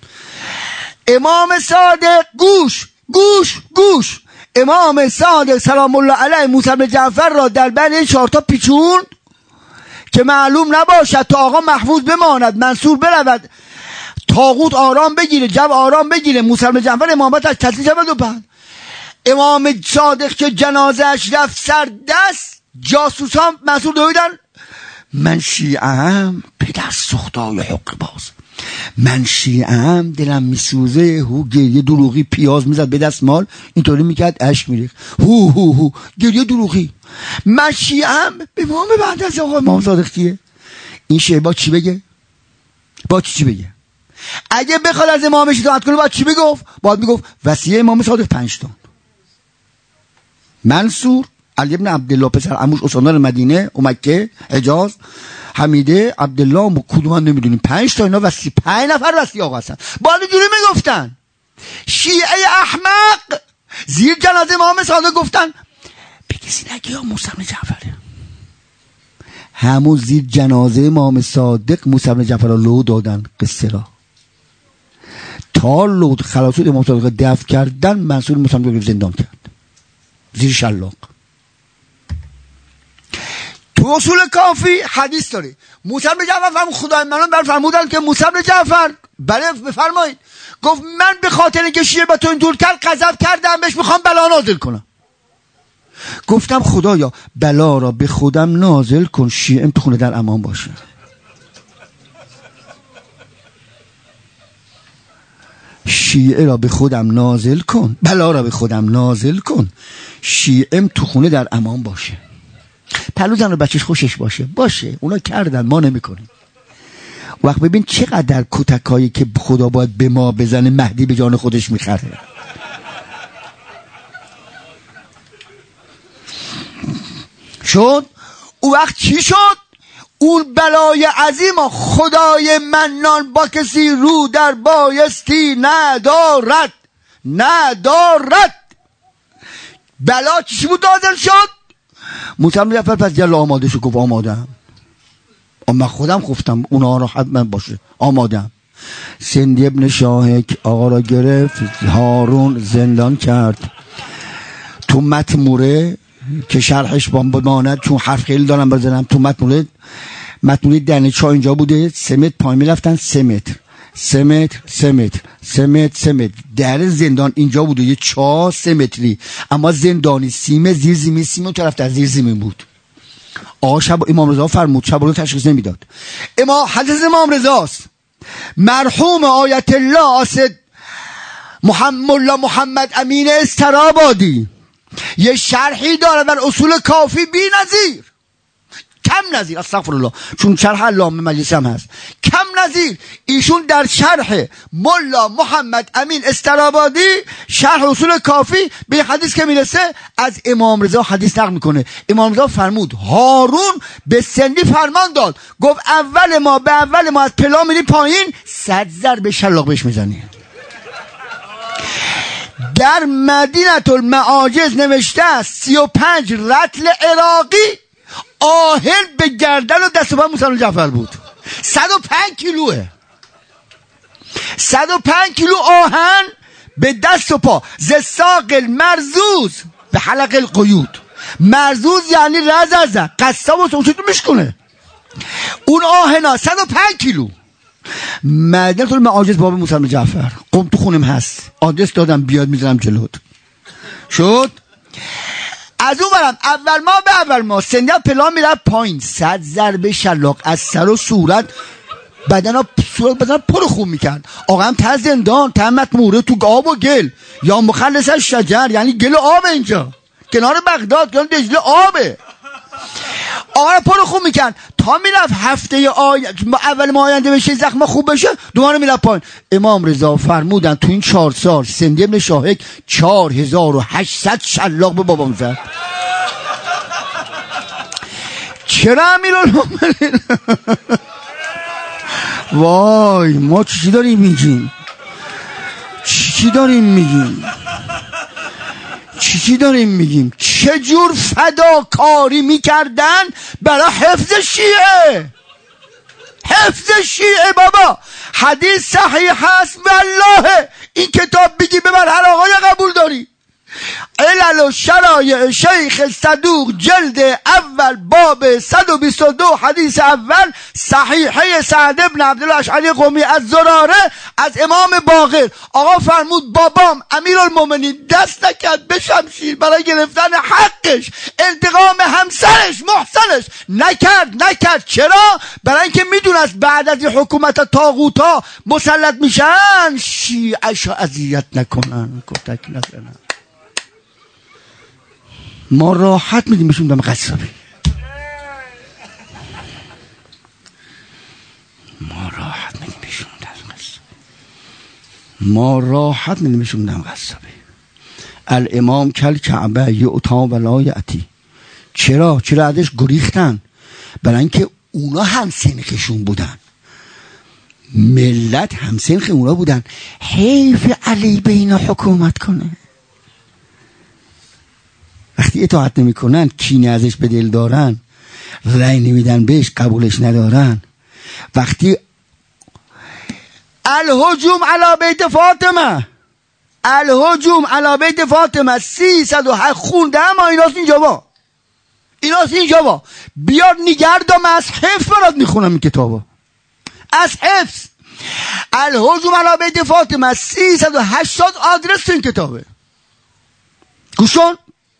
Speaker 1: امام صادق گوش گوش گوش امام صادق سلام الله علیه موسی بن جعفر را در بین این چهار تا پیچون که معلوم نباشد تا آقا محفوظ بماند، منصور برود، طاغوت آرام بگیره، جو آرام بگیره، موسی بن جعفر امامت از تسلیم شود. و بعد امام صادق که جنازهش رفت سر دست، جاسوس ها مسئول دویدن من شیعه‌ام، پدر سختای حق باز، من شیعه‌ام، دلم میسوزه، هو گریه دروغی، پیاز میزد به دست مال اینطوری میکرد اشک میریخت، هو هو هو گریه دروغی، من شیعه‌ام. امام بعد از آقا امام صادق کیه؟ این شیعه با چی بگه؟ با چی چی بگه؟ اگه بخواد از امامش اطاعت کنه باید چی بگفت؟ باید میگفت وصیه امام صادق پنج تا. منصور، علی بن عبدالله پسر عموش استاندار مدینه و مکه حجاز، حمیده، عبدالله و کدوم هم نمیدونیم، پنج تا اینا وصیه، پنج نفر وصیه آقا هستن. باید اینجوری میگفتن. شیعه احمق زیر جنازه امام صادق گفتن به کسی نگی یا موسی بن جعفره. همون زیر جنازه امام صادق موسی بن جعفر رو لو دادن قصه را. تا لود خلاصود امام صادق دفع کردن منصور مصطفی رو زندان کرد زیر شلاق. تو اصول کافی حدیث داره موسی بن جعفر فرمود خدای منو بر فرمودن که موسی بن جعفر بله بفرمایید، گفت من به خاطر اینکه شیعه با تو این دور کرد غضب کردم بهش میخوام بلا نازل کنم. گفتم خدایا بلا را به خودم نازل کن، شیعه تو خونه در امان باشه. شیعه را به خودم نازل کن، بلا را به خودم نازل کن، شیعه تو خونه در امان باشه. پلو زن رو بچهش خوشش باشه باشه، اونا کردن ما نمی کنیم. وقت ببین چقدر کتکایی که خدا باید به ما بزنه مهدی به جان خودش میخره. شد او وقت چی شد؟ اون بلای عظیم خدای منان با کسی رو در بایستی ندارد ندارد. بلا چی بود نازل شد؟ موسی بن جعفر پس جل آماده شو، گفت آمادم، من خودم گفتم اونا را حتما باشه آمادم. سندی ابن شاهک آقا را گرفت، هارون زندان کرد. تو متموره که شرحش بماند چون حرف خیلی دارم بزنم، تو متموره متموره دنیچا اینجا بوده، سه متر پایین میرفتن، سه متر سه متر سه متر سه متر سه متر در زندان اینجا بوده، یه چهار سه متری، اما زندانی سیمه زیر زمین، سیمه اون طرف در زیر زمین بود. آقا شب امام رضا فرمود شب رو تشخیص نمیداد. امام حضرت امام رضاست مرحوم آیت الله آسد محمد محمد امین استرابادی یه شرحی داره در اصول کافی بی نظیر، کم نظیر، استغفر الله، چون شرح علامه مجلسی هم هست، کم نظیر. ایشون در شرح ملا محمد امین استرابادی شرح اصول کافی به حدیث که میرسه از امام رضا حدیث نقل میکنه. امام رضا فرمود هارون به سندی فرمان داد، گفت اول ما به اول ما از پلا میری پایین صد ضربه شلاق بهش میزنی. در مدینه المعاجز نوشته است سی و پنج رطل عراقی آهن به گردن و دست و پا موسی بن جعفر بود. صد و پنج کیلوه، صد و پنج کیلو آهن به دست و پا، ز ساق المرزوز به حلق القیود. مرزوز یعنی رزازه، قصاب و سمشتو میشکنه. اون آهنا صد و پنج کیلو. مدینه المعاجز باب موسی بن جعفر، قم تو خونم هست، آدرس دادم بیاد میذارم جلوت. شد از اون برم اول ما به اول ما سندی پلا میره پایین، صد ضربه شلاق از سر و صورت بدن صورت بدن پر خون میکرد. آقا هم تا زندان تا متموره تو آب و گل، یا مخلص شجر یعنی گل و آب، اینجا کنار بغداد کنار دجله آبه. آقا پر خون میکرد تا میرفت هفته آی... اول ما آینده بشه زخم خوب بشه دوباره میرفت پایین. امام رضا فرمودن تو این چهار سال سندی ابن شاهک چهار هزار و هشتصد شلاق به بابام زد. چرا امیرالمومنین؟ وای ما چی داریم میگیم؟ چی داریم میگیم؟ چی چی داریم میگیم؟ چجور فداکاری میکردن برای حفظ شیعه؟ حفظ شیعه بابا حدیث صحیح هست والله. این کتاب بگی ببر هر آقای قبول داری. علل و شرایع شیخ صدوق جلد اول باب صد و بیست و دو حدیث اول صحیحه سعد ابن عبدالله اشعری قمی از زراره از امام باقر. آقا فرمود بابام امیرالمومنین دست نکرد به شمشیر برای گرفتن حقش، انتقام همسرش محسنش نکرد نکرد چرا؟ برای اینکه میدونست بعد از حکومت طاغوتا مسلط میشن شیعه‌شو اذیت نکنن، کتک نزنن. ما راحت میدیم بهشون دم قصابی، ما راحت میدیم بهشون دم قصابی، ما راحت میدیم بهشون دم قصابی. الامام کل کعبه یعطا ولا یأتی. چرا؟ چرا ازش گریختن؟ برای اینکه اونا هم سنخشون بودن، ملت هم سنخ اونا بودن. حیف علی بین حکومت کنه. وقتی اطاعت نمی کنن، کینه ازش به دل دارن، رأی نمیدن بهش، قبولش ندارن، وقتی الهجوم علی بیت فاطمه، الهجوم علی بیت فاطمه سیصد و هشت خونده، اما ایناست اینجا با ایناست اینجا با بیار نگردم از حفظ برات میخونم این کتابو از حفظ. الهجوم علی بیت فاطمه سیصد و هشتاد آدرس تو این کتابه. گوشون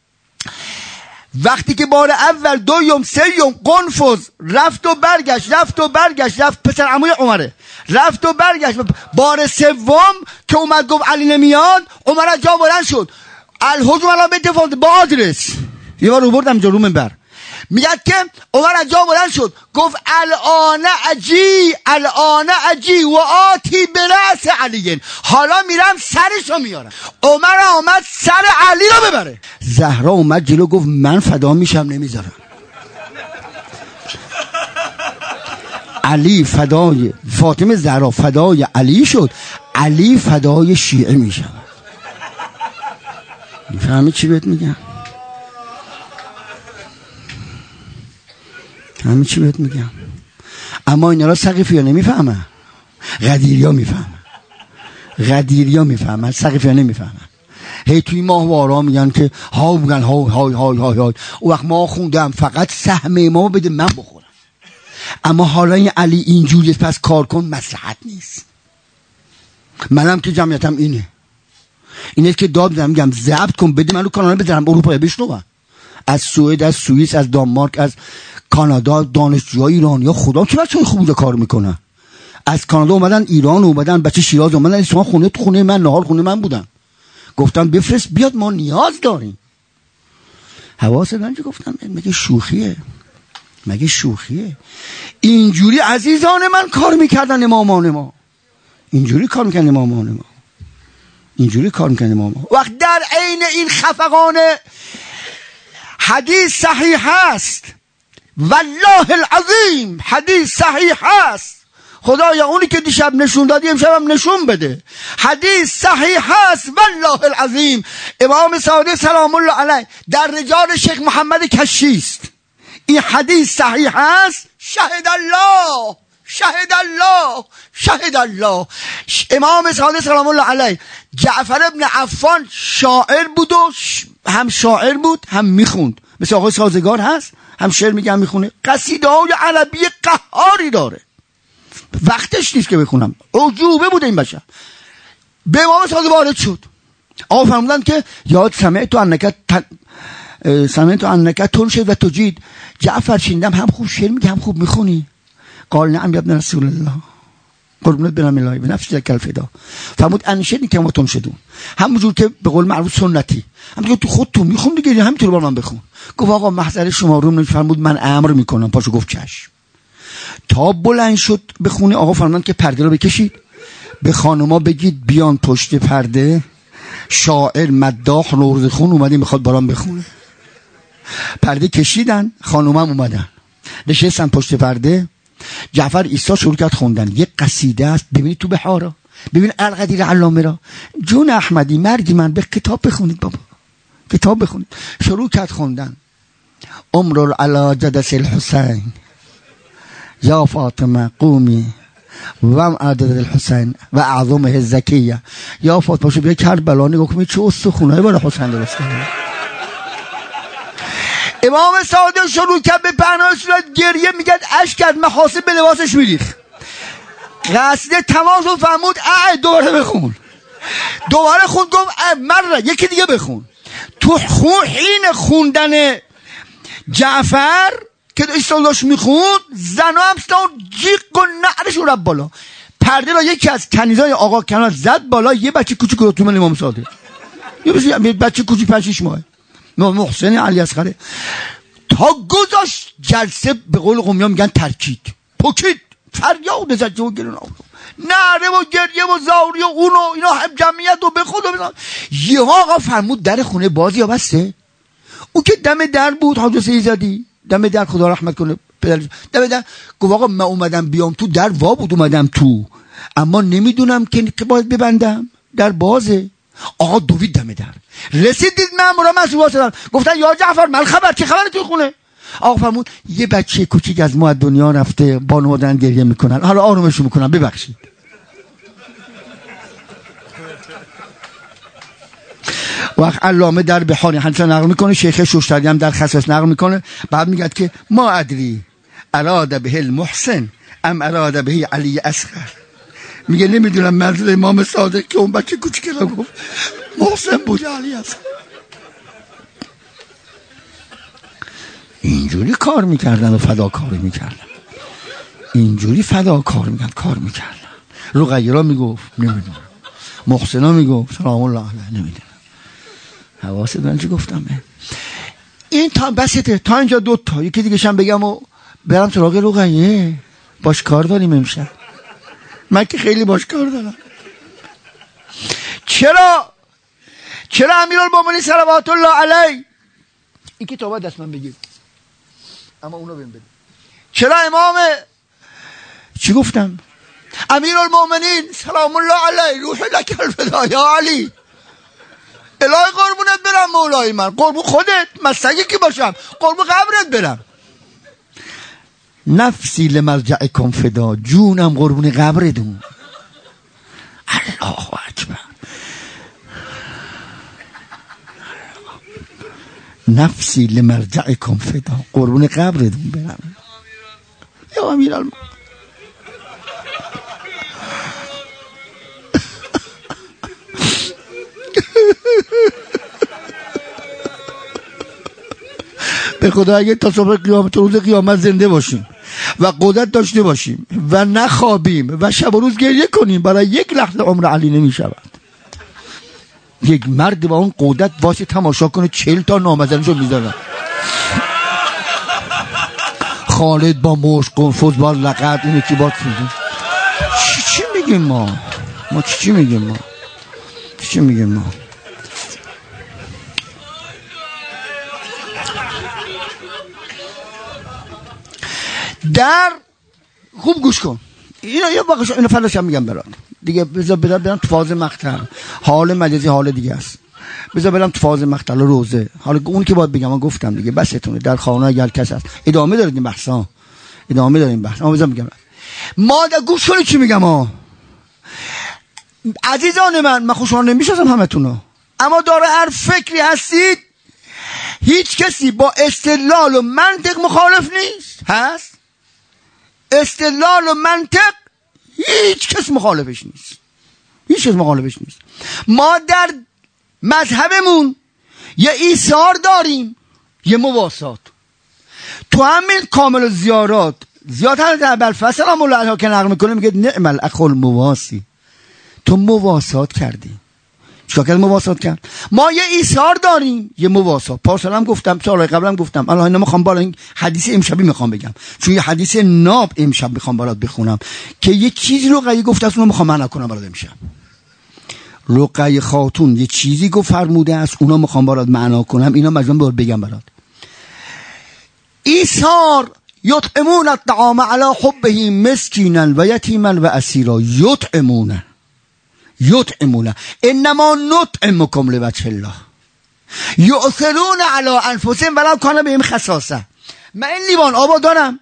Speaker 1: وقتی که بار اول دو یوم سه یوم قنفذ رفت و برگشت رفت و برگشت رفت پسر عموی عمره رفت و برگشت، بار سوم که اومد گفت علی نمیاد، عمر از جا بلند شد. الهجوم علی بیت فاطمه با آدرس یه بار رو بردم جلو منبر، میگه که عمر از جا بلند شد گفت الان اجی الان اجی و آتی برأس علی، حالا میرم سرشو میارم. عمر آمد سر علی رو ببره. زهرا اومد جلو گفت من فدا میشم نمیذارم. علی فدای فاطمه زهرا فدای علی شد، علی فدای شیعه میشه. میفهمی چی بهت میگم؟ همین چی بهت میگم؟ اما اینا را سقیفی ها نمیفهمه، غدیری ها میفهمه، غدیری ها میفهمه، سقیفی ها نمیفهمه. هی توی ماهوارا میگن که ها میگن های های های های های او وقت ما خوندم فقط سهم امامو بده من بخورم. اما حالا این علی اینجوری پس کار کن مصلحت نیست. منم که جمعیتم اینه اینه که داد میدم میگم ضبط کن بده من رو کانال بذارم اروپا بشنوم، از سوئد از سوئیس از دانمارک از کانادا دانشجوهای ایرانی ها خدا که بچه‌های خوبی کار میکنن. از کانادا اومدن ایران اومدن بچه شیراز اومدن اصفهان خونه تو خونه من نهار خونه من بودن، گفتم بفرست بیاد ما نیاز داریم. حواس من که گفتم مگه شوخیه مگه شوخیه؟ اینجوری عزیزان من کار میکردن امامان ما، اینجوری کار میکردن امامان ما اینجوری کار میکردن امامان ما. وقت در عین این خفقان حدیث صحیح هست، والله العظیم حدیث صحیح هست. خدایا اونی که دیشب نشون دادی امشب هم نشون بده. حدیث صحیح هست والله العظیم. امام صادق سلام الله علیه در رجال شیخ محمد کشی است. این حدیث صحیح هست. شهد الله شهد الله شهد الله. امام صادق سلام الله علیه جعفر ابن عفان شاعر بود و هم شاعر بود هم میخوند، مثل آقای سازگار هست، هم شعر میگه هم میخونه. قصیده های عربی قهاری داره، وقتش نیست که بخونم، عجوبه بوده این بشر. به امام صادق وارد شد، آقا فرمودن که یاد سمعت تو انک تن... سمعت تو انک تنشد و تجید. جعفر شنیدم هم خوب شعر میگه هم خوب میخونی. قال نعم یا ابن رسول الله قربونت برم الهی به نفس ذکر الفدا. فرمود انشدی که ما تنشدون، همونجور که به قول معروف سنتی همونجور تو خود تو میخون دیگه همینطور با من بخون. گفت آقا محضر شما رو فرمود من امر میکنم. پاشو گفت چشم. تا بلند شد به خونه آقا فرمودن که پرده رو بکشید، به خانوما بگید بیان پشت پرده، شاعر مداح روزخون اومده میخواد برام بخونه. پرده کشیدن، خانوما هم اومدن نشستن پشت پرده. جعفر عیسی شروع کرد خوندن یک قصیده است، ببینید تو بحارا، ببین القدیر علامه را. جون احمدی مرگی من به کتاب بخونید بابا، کتاب بخونید. شروع کرد خوندن. عمر علی جدس الحسین یا فاطمه قومی و عدد الحسین و اعظمه الزکیه. یا فاطمه شو بیا کربلا نگاه کنید چه استخونایی برای حسین درست کرده. امام صادق شروع کرد به پهنای صورت گریه، میگد اشک از محاسب به لباسش میریخ. قصیده تمام شد، فرمود اه دوباره بخون. دوباره خوند، گفت مره یکی دیگه بخون. تو خون حین خوندن جعفر که ایشان داشت میخوند، زنا هم ستان جیق و نعرش رب بالا. پرده را یکی از کنیزای آقا کنار زد بالا، یه بچه کوچیک رو تو من امام صادق، یه بچه کوچیک پنج شش ماه محسن علی اصغر، تا گذاشت جلسه به قول قومیان میگن ترکید، پکید، فریاد زد جو گرون نعره و گریه و زاری و اونو اینا هم جمعیت و به خود و بزن. یه آقا فرمود در خونه بازی یا بسته. او که دم در بود، حاج حسین زدی دم در، خدا رحمت کنه پدر، دم در گفت آقا من اومدم بیام تو، در وا بود اومدم تو، اما نمیدونم که باید ببندم، در بازه. آقا دوید دم در، رسیدید مامورا مسئول شدن، گفتن یا جعفر مال خبر، چه خبره تو خونه؟ آقا فرمود یه بچه کوچیک از ما دنیا رفته، بانوادن گریه میکنن، حالا آرومشون میکنن، ببخشید. وقت علامه در بحار حدیث نقل میکنه، شیخ شوشتری هم در خصائص نقل میکنه، بعد میگه که ما ادری اراد به المحسن ام اراد به علی اصغر. میگه نمیدونم منظور امام صادق که اون بچه کوچیک رو گفت محسن بود علی اصغر. اینجوری کار میکردن و فداکاری میکردن، اینجوری فداکار میکردن کار میکردن. رقیه را میگفت نمیدونم، محسنا میگفت سلام الله علیه نمیدونم. حواست من چی گفتم؟ این تا بسیته تا اینجا دو تا، یکی دیگه شم بگم و برم سراغ رقیه. باش کار داریم امشب، من که خیلی باش کار دارم. چرا چرا امیرالمومنین صلوات الله علیه این کتابا دست من بگیر، اما اونو بهم بده. چرا امام چی گفتم؟ امیرالمومنین سلام الله علیه روح لک الفدا یا علی، الهی قربونت برم مولای من، قربون خودت من سگی که باشم، قربون قبرت برم. نفسی لمرجعکم فدا، جونم قربون قبرتون. الله اکبر. نفسی لمرجعکم فدا، قربون قبرتون برم یا امیرالمومنین. به خدا اگه تا صبح قیامت روز قیامت زنده باشیم و قدرت داشته باشیم و نخوابیم و شب و روز گریه کنیم برای یک لحظه عمر علی نمی شود. یک مرد با اون قدرت واسه تماشا کنه چهل تا نامزنشو میذارن. خالد با مشق فوتبال لقد اون یکی با چی چی میگیم ما ما چی چی میگیم ما چی چی میگیم ما در خوب گوش کن اینا یه باقیش اینو فلاشم میگم برات دیگه. بذار برم برم تو فاز مقطع، حال مجازی حال دیگه است. بذار برم تو فاز مقطع روزه، حالا اون که باید بگم من گفتم دیگه بسیتونه. در خانه اگر کس هست ادامه دارید این بحثا، ادامه داریم بحث. اما بذار میگم ما در گوش کنید چی میگم ها عزیزان من. من خوشحال نمیشم همتونو، اما داره هر فکری هستید هیچ کسی با استدلال و منطق مخالف نیست. هست استدلال و منطق هیچ کس مخالفش نیست، هیچ کس مخالفش نیست. ما در مذهبمون یه ایثار داریم، یه مواسات. تو همین کامل و زیارات زیاد هر در بلفصل هم الله که نقل میکنه میگه نعم الاخ المواسی، تو مواسات کردی. چیکار کرد؟ مواسات کرد. ما یه ایثار داریم، یه مواسات. پارسال هم گفتم، سال قبل هم گفتم. الان اینا میخوام بالا این حدیث امشبی میخوام بگم، چون یه حدیث ناب امشب میخوام برات بخونم که یه چیزی رقیه گفته است، اونو میخوام معنا کنم برات امشب. رقیه خاتون یه چیزی گفت فرموده است، اونا میخوام برات معنا کنم، اینا مجبورم برات بگم برات. ایثار یطعمون الطعام علی حبه مسکینا و یتیما و اسیرا. یطعمون یطعمون انما نطعمکم لوجه الله یؤثرون علی انفسهم ولو کان بهم خصاصه. من این لیوان آبا دارم،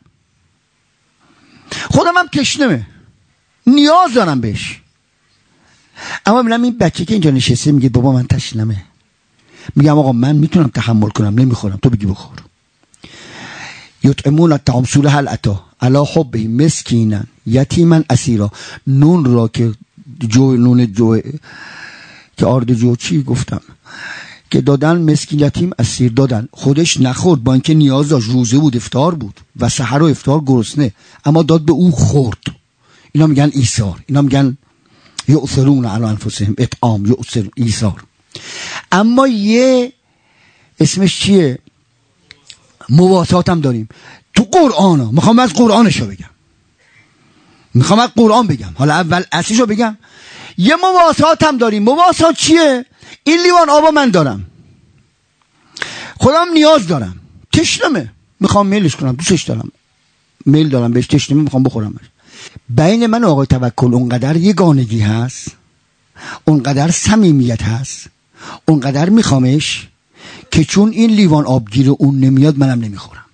Speaker 1: خودم هم تشنمه، نیاز دارم بهش، اما میبینم این بچه که اینجا نشسته میگه بابا من تشنمه، میگم آقا من میتونم تحمل کنم نمیخورم، تو بگی بخور. یطعمون الطعام سوره هل اتی علی حبه مسکینا یتیما اسیرا. نون را که جو نون جو که آرد جو چی گفتم که دادن، مسکین یتیم اسیر دادن، خودش نخورد با اینکه نیاز داشت، روزه بود، افطار بود و سحر و افطار گرسنه، اما داد به او خورد. اینا میگن ایثار، اینا میگن یؤثرون علی انفسهم، اطعام، یؤثر، ایثار. اما یه اسمش چیه؟ مواسات هم داریم تو قرآن ها. میخوام از قرآنشو بگم، میخوام از قرآن بگم. حالا اول اصلیشو بگم. یه مواسات هم داریم. مواسات چیه؟ این لیوان آبا من دارم، خودم نیاز دارم، تشنمه، میخوام میلش کنم، دوستش دارم، میل دارم بهش، تشنمه، میخوام بخورم. بین من و آقای توکل اونقدر یگانگی هست، اونقدر صمیمیت هست، اونقدر میخوامش که چون این لیوان آبگیر اون نمیاد منم نمیخورم.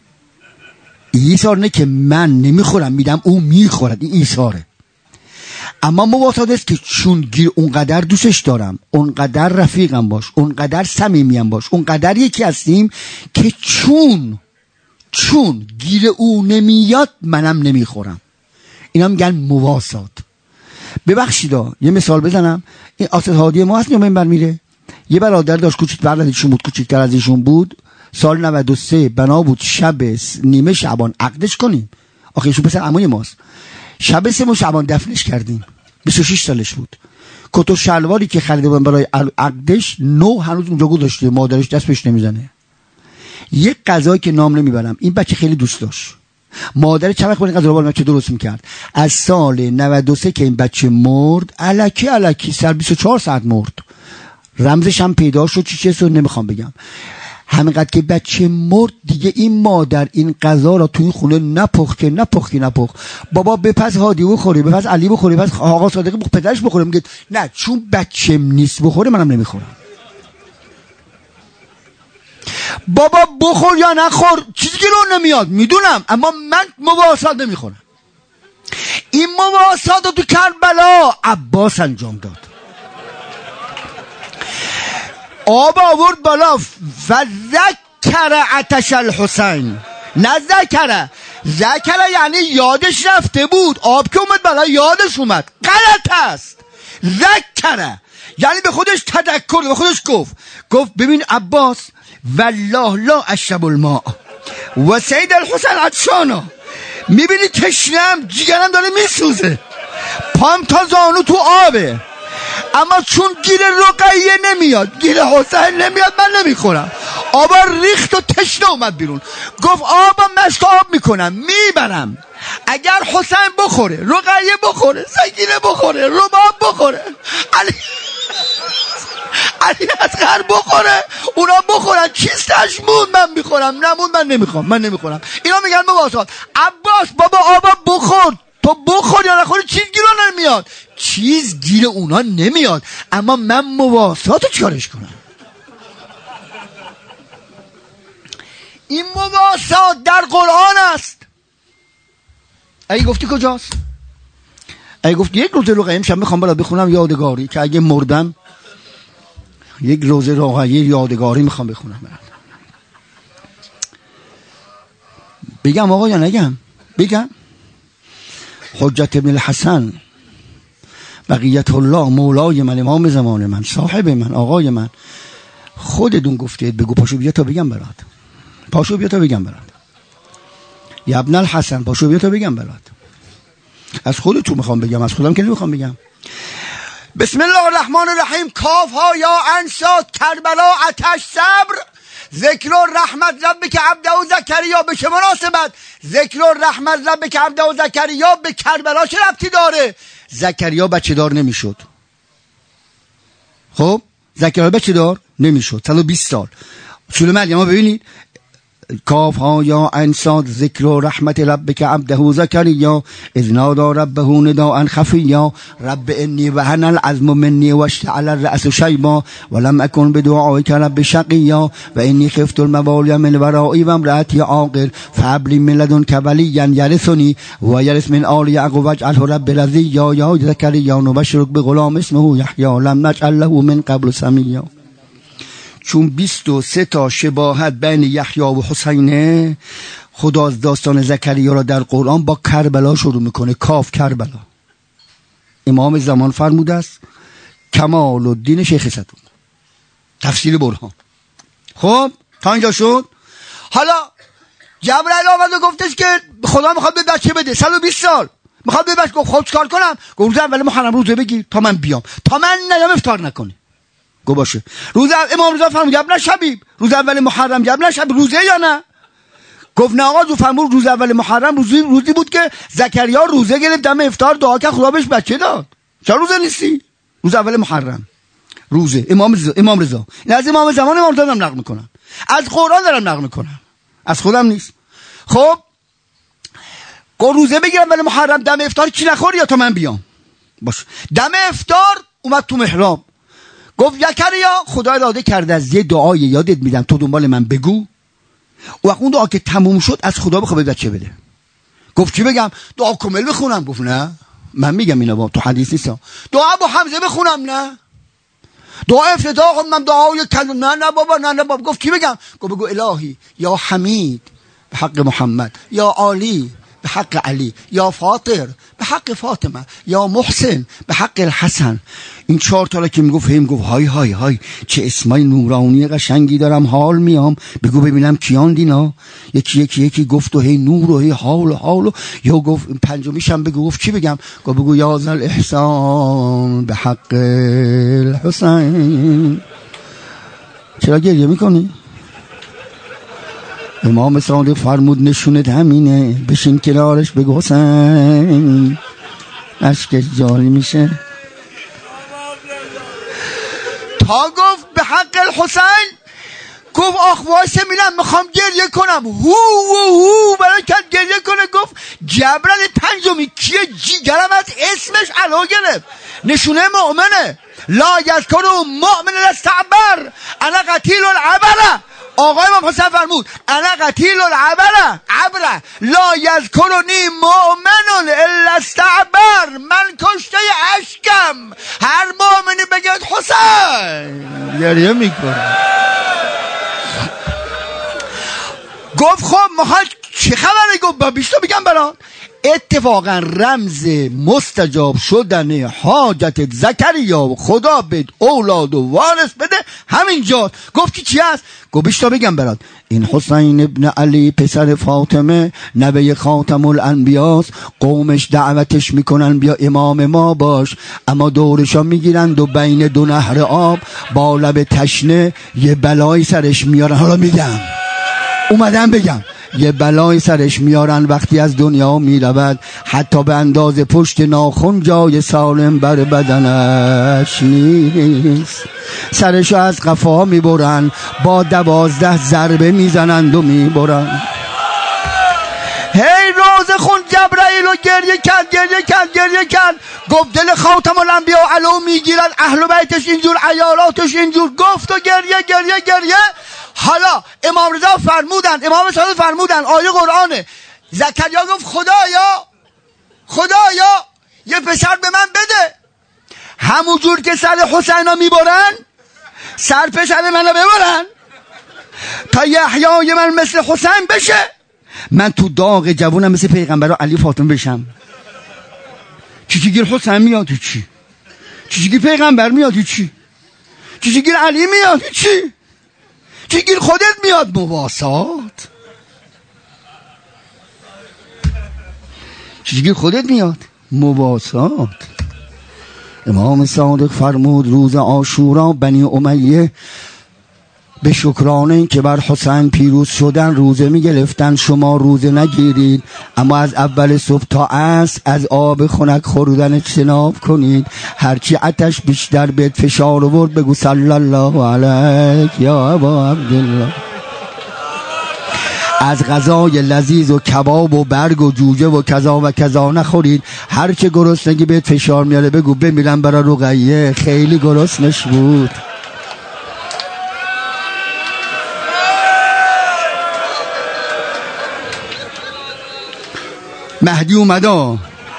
Speaker 1: ایثار نه که من نمیخورم میدم اون میخورد، این ایثاره. اما مواسات است که چون گیر اونقدر دوستش دارم، اونقدر رفیقم باش، اونقدر صمیمیم باش، اونقدر یکی هستیم که چون چون گیر او نمیاد منم نمیخورم. اینا میگن مواسات. ببخشید یه مثال بزنم. این آسد هادی ما هست یا منبر میره، یه برادر داشت کوچیک‌تر از ایشون بود، کوچیک‌تر از ایشون بود، سال نود و سه بنا بود شب نیمه شعبان عقدش کنیم. آخه ایشون پسر عموی ماست. شب سه شعبان دفنش کردیم. بیست و شش سالش بود. کت و شلواری که خریده بودن برای عقدش نو هنوز اونجا گذاشته، مادرش دست بهش نمیزنه. یک غذایی که نام نمیبرم این بچه خیلی دوست داشت. مادر چند وقت بود غذا رو بچه درست میکرد. از سال نود و سه که این بچه مرد الکی الکی سر بیست و چهار ساعت مرد. رمزش هم پیدا شد، چی چیزو نمیخوام بگم. همینقدر که بچه مرد دیگه این مادر این غذا را تو این خونه نپخت که نپخت که نپخت. بابا بپس هادی بخوری، بپس علی بخوری، بپس آقا صادقی بخوری، پدرش بخوره. میگه نه چون بچه نیست بخوره منم نمیخورم. بابا بخور یا نخور چیزی که رو نمیاد میدونم، اما من مواسات نمیخورم. این مواسات رو تو کربلا عباس انجام داد. آب آورد بالا و ذکر عطش الحسین، نه ذکر ذکر یعنی یادش رفته بود. آب که اومد بالا یادش اومد، غلط است. ذکر یعنی به خودش تذکر، به خودش گفت گفت ببین عباس والله لا اشرب الماء و سید الحسین عطشانا، میبینی تشنم جیگرم داره میسوزه، پام تا زانو تو آبه، اما چون گیر رقیه نمیاد، گیر حسین نمیاد، من نمیخورم. آبا ریخت و تشنه اومد بیرون. گفت آبا مشت آب میکنم میبرم، اگر حسین بخوره، رقیه بخوره، سگینه بخوره، رباب بخوره، علی علی اصغر بخوره، اونا بخورن، چیزش موند من میخورم، نموند من نمیخوام، من نمیخورم. اینا میگن مواسات. عباس بابا آبا بخور، تو بخور یا نخوری چیز گیر نمیاد. چیز گیر اونا نمیاد، اما من مواسات رو چیکارش کنم؟ این مواسات در قرآن است. اگه گفتی کجاست؟ اگه گفتی یک روزه رقیه میشم میخوام بالا بخونم یادگاری که اگه مردم یک روزه رقیه یادگاری میخوام بخونم. بگم آقا یا نگم؟ بگم. حجت ابن الحسن بقیت الله مولای من، امام زمان من، صاحب من، آقای من، خودتون گفتید بگو پاشو بیا تا بگم برات، پاشو بیا تا بگم برات، یا ابن الحسن پاشو بیا تا بگم برات. از خودتون میخوام بگم، از خودم که نمیخوام بگم. بسم الله الرحمن الرحیم. کاف ها یا انصاد کربلا آتش صبر. ذکر رحمت ربک عبده و زکریا. به چه مناسبت ذکر رحمت ربک عبده و زکریا به کربلا چه ربطی داره؟ زکریا بچه دار نمیشد. خب زکریا بچه دار نمیشد صد و بیست سال. سوره مریم ها ببینید، کاف ها یا انصاد ذکر رحمت ربک عبده و زکریا اذ نادى ربه نداء خفیا رب انی وهن العظم منی واشتعل الرأس شیبا ولم اکن بدعائک رب شقیا و انی خفت الموالي من ورائي و امرأتی عاقر فهب لی من لدنک ولیا یرثنی و یرث من آل یعقوب واجعله رب رضیا. یا زکریا نبشرک بغلام اسمه یحیی لم نجعل له من قبل سمیا. چون بیست و سه تا شباهت بین یحیی و حسینه، خدا از داستان زکریا را در قرآن با کربلا شروع میکنه. کاف کربلا. امام زمان فرموده است کمال الدین شیخ صدوق، تفسیر برهان. خب تا اینجا شد. حالا جبرائیل آمد و گفتش که خدا میخواد به بچه بده، صد و بیست سال میخواد به بچه. گفت خب چیکار کنم؟ گفت روز اول محرم روزه بگیر تا من بیام، تا من نیام افطار نکنی. گو باشه. روز امام رضا فرمود ابن شبیب، روز اول محرم ابن شبیب روزه یا نه؟ گفت نه آقا. فرمود روز اول محرم روزی روزی بود که زکریا روزه گرفت، دم افطار دعا کرد خدا بهش بچه داد. چرا روزه نیستی؟ روز اول محرم روزه. امام رضا امام رضا این از امام زمان امام رضا دارم نقل میکنم، از قرآن دارم نقل میکنم، از خودم نیست. خب گفت روزه بگیرم ولی محرم دم افطار چی نخوری یا تا من بیام. باشه. دم افطار اومد تو محراب، گفت زکریا خدا اراده کرده از یه دعای یادت میدم تو دنبال من بگو. و اون دعا که تموم شد از خدا بخواد بچه بده. گفت چی بگم؟ دعا کامل بخونم. گفت نه من میگم اینا با تو حدیث نیست. دعا ابو حمزه بخونم نه؟ دعا افتتاح خوندم، دعای کن نه نه بابا نه نه بابا. گفت کی بگم؟ گفت بگو الهی یا حمید به حق محمد، یا عالی به حق علی، یا فاطر به حق فاطمه، یا محسن به حق الحسن. این چهار تا که میگفت هم گفت های های های چه اسمای نورانی قشنگی دارم، حال میام بگو ببینم کیان دینا. یکی یکی یکی گفت و هی نور و هی حال و حال و یا گفت پنجمیشم بگو. گفت چی بگم؟ گفت بگو یا ذل احسان به حق الحسین. چرا گریه میکنی؟ امام صادق فرمود نشونت همینه، بشین کنارش بگو حسین. اشکش جاری میشه تا گفت به حق الحسین. گفت آخ واسه میرم میخوام گریه کنم، هو هو هو برای کن گریه کنه. گفت جبران پنجمی کیه؟ جیگرم از اسمش علا گرفت، نشونه مؤمنه. لا یذکر مؤمن الاستعبر انا قتیل العبره. آقای امام حسین فرمود انا قتیل العبره عبره لا یذکرنی مؤمن الا استعبر. من کشته اشکم، هر مؤمنی بگید حسین گریه میکنه. گفت خب محال چه خبره؟ گفت با بیشتر بگم برات. اتفاقا رمز مستجاب شدن حاجت زکریا خدا بد اولاد و وارث بده همینجاست. گفت چی هست؟ گفت بیشتر بگم برات. این حسین ابن علی پسر فاطمه نبی خاتم الانبیاست. قومش دعوتش میکنن بیا امام ما باش، اما دورشا میگیرند و بین دو نهر آب با لب تشنه یه بلای سرش میارن. حالا میگم اومدم بگم یه بلای سرش میارن وقتی از دنیا میرود، حتی به اندازه پشت ناخن جای سالم بر بدنش نیست. سرشو از قفا میبرن، با دوازده ضربه میزنند و میبرن. هی روز خون جبرائیل و گریه کرد گریه کرد گریه کرد. گفت دل خاتم الانبیا علو میگیرن، اهل بیتش اینجور، عیالاتش اینجور. گفت و گریه گریه گریه. حالا امام رضا فرمودن، امام صادق فرمودن، آیه قرآنه. زکریا گفت خدایا خدایا یه پسر به من بده، همون جور که سر حسینا میبرن سر پسر منو ببرن تا یحیای من مثل حسین بشه، من تو داغ جوونم مثل پیغمبر علی فاطمه بشم. چی چیگیر حسین میاد چی؟ چی چیگیر پیغمبر میاد چی؟ چی چیگیر علی میاد چی؟ چیگیر خودت میاد مواسات؟ چیگیر خودت میاد مواسات؟ امام صادق فرمود روز عاشورا بنی امیه به شکرانه این که بر حسین پیروز شدن روزه می گرفتن. شما روزه نگیرید، اما از اول صبح تا عصر از آب خنک خوردن اجتناب کنید. هرچی آتش بیشتر بهت فشار آورد بگو صلی الله علیک یا ابا عبدالله. از غذای لذیذ و کباب و برگ و جوجه و کذا و کذا نخورید. هر چه گرسنگی بهت فشار میاره بگو بمیرم برای رقیه خیلی گرسنش بود. مهدی اومده،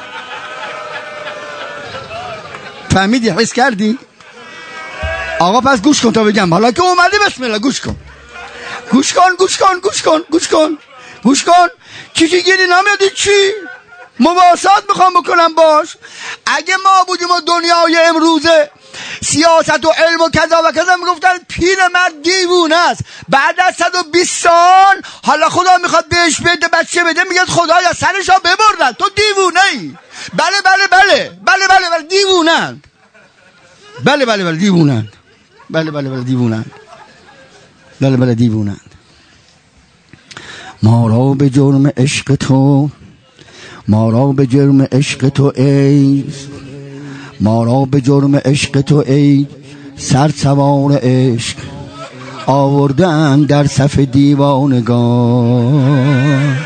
Speaker 1: فهمیدی؟ حس کردی؟ آقا پس گوش کن تا بگم. حالا که اومدی بسم الله گوش کن گوش کن گوش کن گوش کن گوش کن گوش کن. چی چی گیری نمیادی؟ چی؟ مواسات میخوام بکنم باش. اگه ما بودیم و دنیای امروزه سیاست و علم و کذا و کذا میگفتن پیرمرد دیوونه است، بعد از صد و بیست سال حالا خدا میخواد بهش بده بچه بده میگه خدایا سرشا ببردن، تو دیوونه ای. بله بله بله بله بله بله دیوونند. بله بله بله دیوونند. بله بله بله دیوونند. بله بله دیوونند. ما را به جرم عشق تو، ما را به جرم عشق تو ای، ما را به جرم عشق تو ای سر سوار عشق آوردن در صف دیوانگان.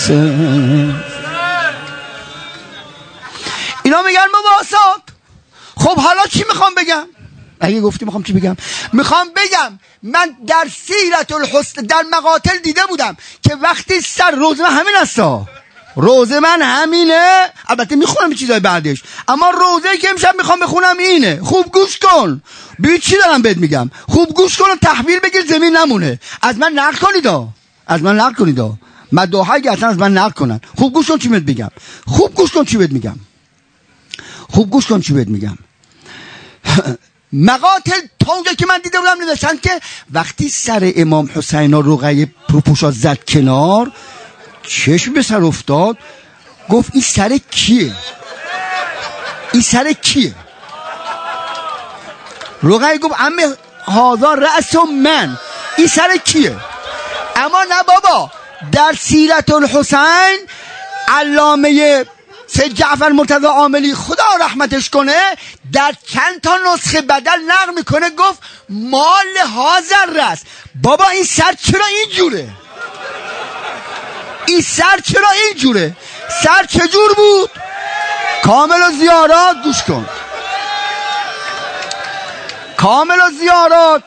Speaker 1: اینا میگن مواسات. خب حالا چی میخوام بگم؟ اگه گفتی میخوام چی بگم؟ میخوام بگم من در سیرت الحسن در مقاتل دیده بودم که وقتی سر روزمه همین هستا روزه من همینه. البته میخونم چیزای بعدش، اما روزه که امشب میخوام بخونم اینه. خوب گوش کن، ببین چی دارم بهت میگم. خوب گوش کن و تحویل بگیر زمین نمونه. از من نقل کنید ها، از من نقل کنید ها. مداحایی که اصلا از من نقل کنن. خوب گوش کن چی بهت میگم. خوب گوش کن چی بهت میگم. خوب گوش کن چی بهت میگم. مقاتل تا اونجا که من دیده بودم نوشتن که وقتی سر امام حسین و رقیه پروپوشا زد کنار، چشم به سر افتاد، گفت این سر کیه؟ این سر کیه؟ رقیه گفت عمه هذا رأس من، این سر کیه؟ اما نه بابا، در سیرت الحسین علامه سید جعفر مرتضی عاملی خدا رحمتش کنه در چند تا نسخه بدل نقل میکنه، گفت مال هازر است. بابا این سر چرا اینجوره؟ این سر چرا اینجوره؟ سر چجور بود؟ کامل و زیارات گوش کن. کامل و زیارات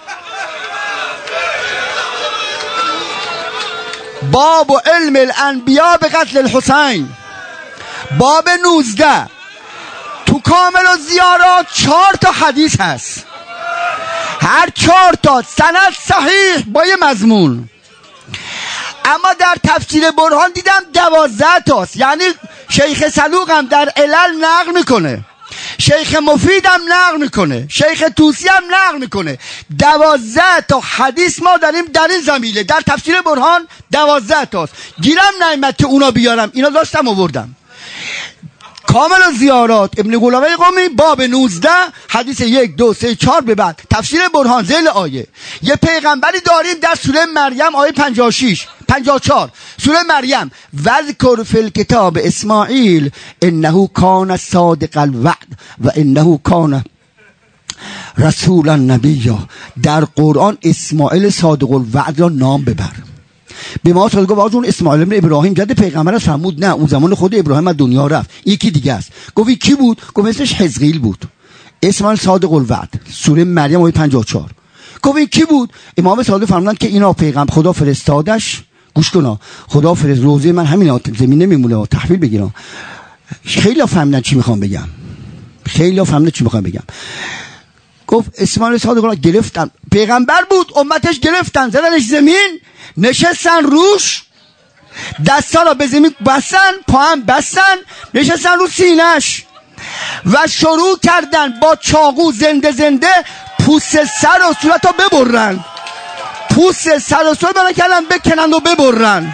Speaker 1: باب و علم الانبیاء به قتل الحسین، باب نوزده. تو کامل و زیارات چهار تا حدیث هست، هر چهار تا سند صحیح با یه مضمون. اما در تفسیر برهان دیدم دوازده تاست. یعنی شیخ صدوق هم در علل نقل میکنه، شیخ مفید هم نقل میکنه، شیخ توسی هم نقل میکنه. دوازده تا حدیث ما داریم در این زمینه. در تفسیر برهان دوازده تاست. گیرم نعمت که اونا بیارم، اینا داشتم آوردم. کامل و زیارات ابن قلابه قومی باب نوزده حدیث یک دو سه چهار به بعد. تفسیر برهان ذیل آیه. یه پیغمبری داریم در سوره مریم آیه پنجاه و شش پنجاه و چهار سوره مریم، وذکر فی الکتاب اسماعیل انه کان صادق الوعد و انه کان رسولا نبیا. در قرآن اسماعیل صادق الوعد را نام ببر. به ما صادق گفت اون اسماعیل ابن ابراهیم جد پیغمبر است فرمود نه، اون زمان خود ابراهیم از دنیا رفت، یکی دیگه است. گفت کی بود؟ گفت اسمش حزقیل بود. اسماعیل صادق الوعد سوره مریم آیه پنجاه و چهار. گفت کی بود؟ امام صادق فرمودند که اینا پیغمبر خدا فرستادش. گوش کن، خدا فرست روزه من همین زمین نمیمونه، تحویل بگیرم. خیلی فهمیدن چی میخوام بگم، خیلی فهمیدن چی میخوام بگم. گفت اسماعیل صادق الوعد گرفتن، پیغمبر بود، امتش گرفتن زدنش زمین، نشستن روش، دستا را به زمین بستن، پا هم بستن، نشستن رو سینش و شروع کردن با چاقو زنده زنده پوست سر و صورت رو ببرن. پوست سر و صورت بنا کردن بکنن و ببرن.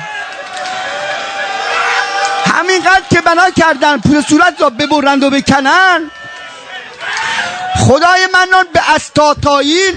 Speaker 1: همینقدر که بنا کردن پوست صورت رو ببرن و بکنن، خدای منان به استاتایل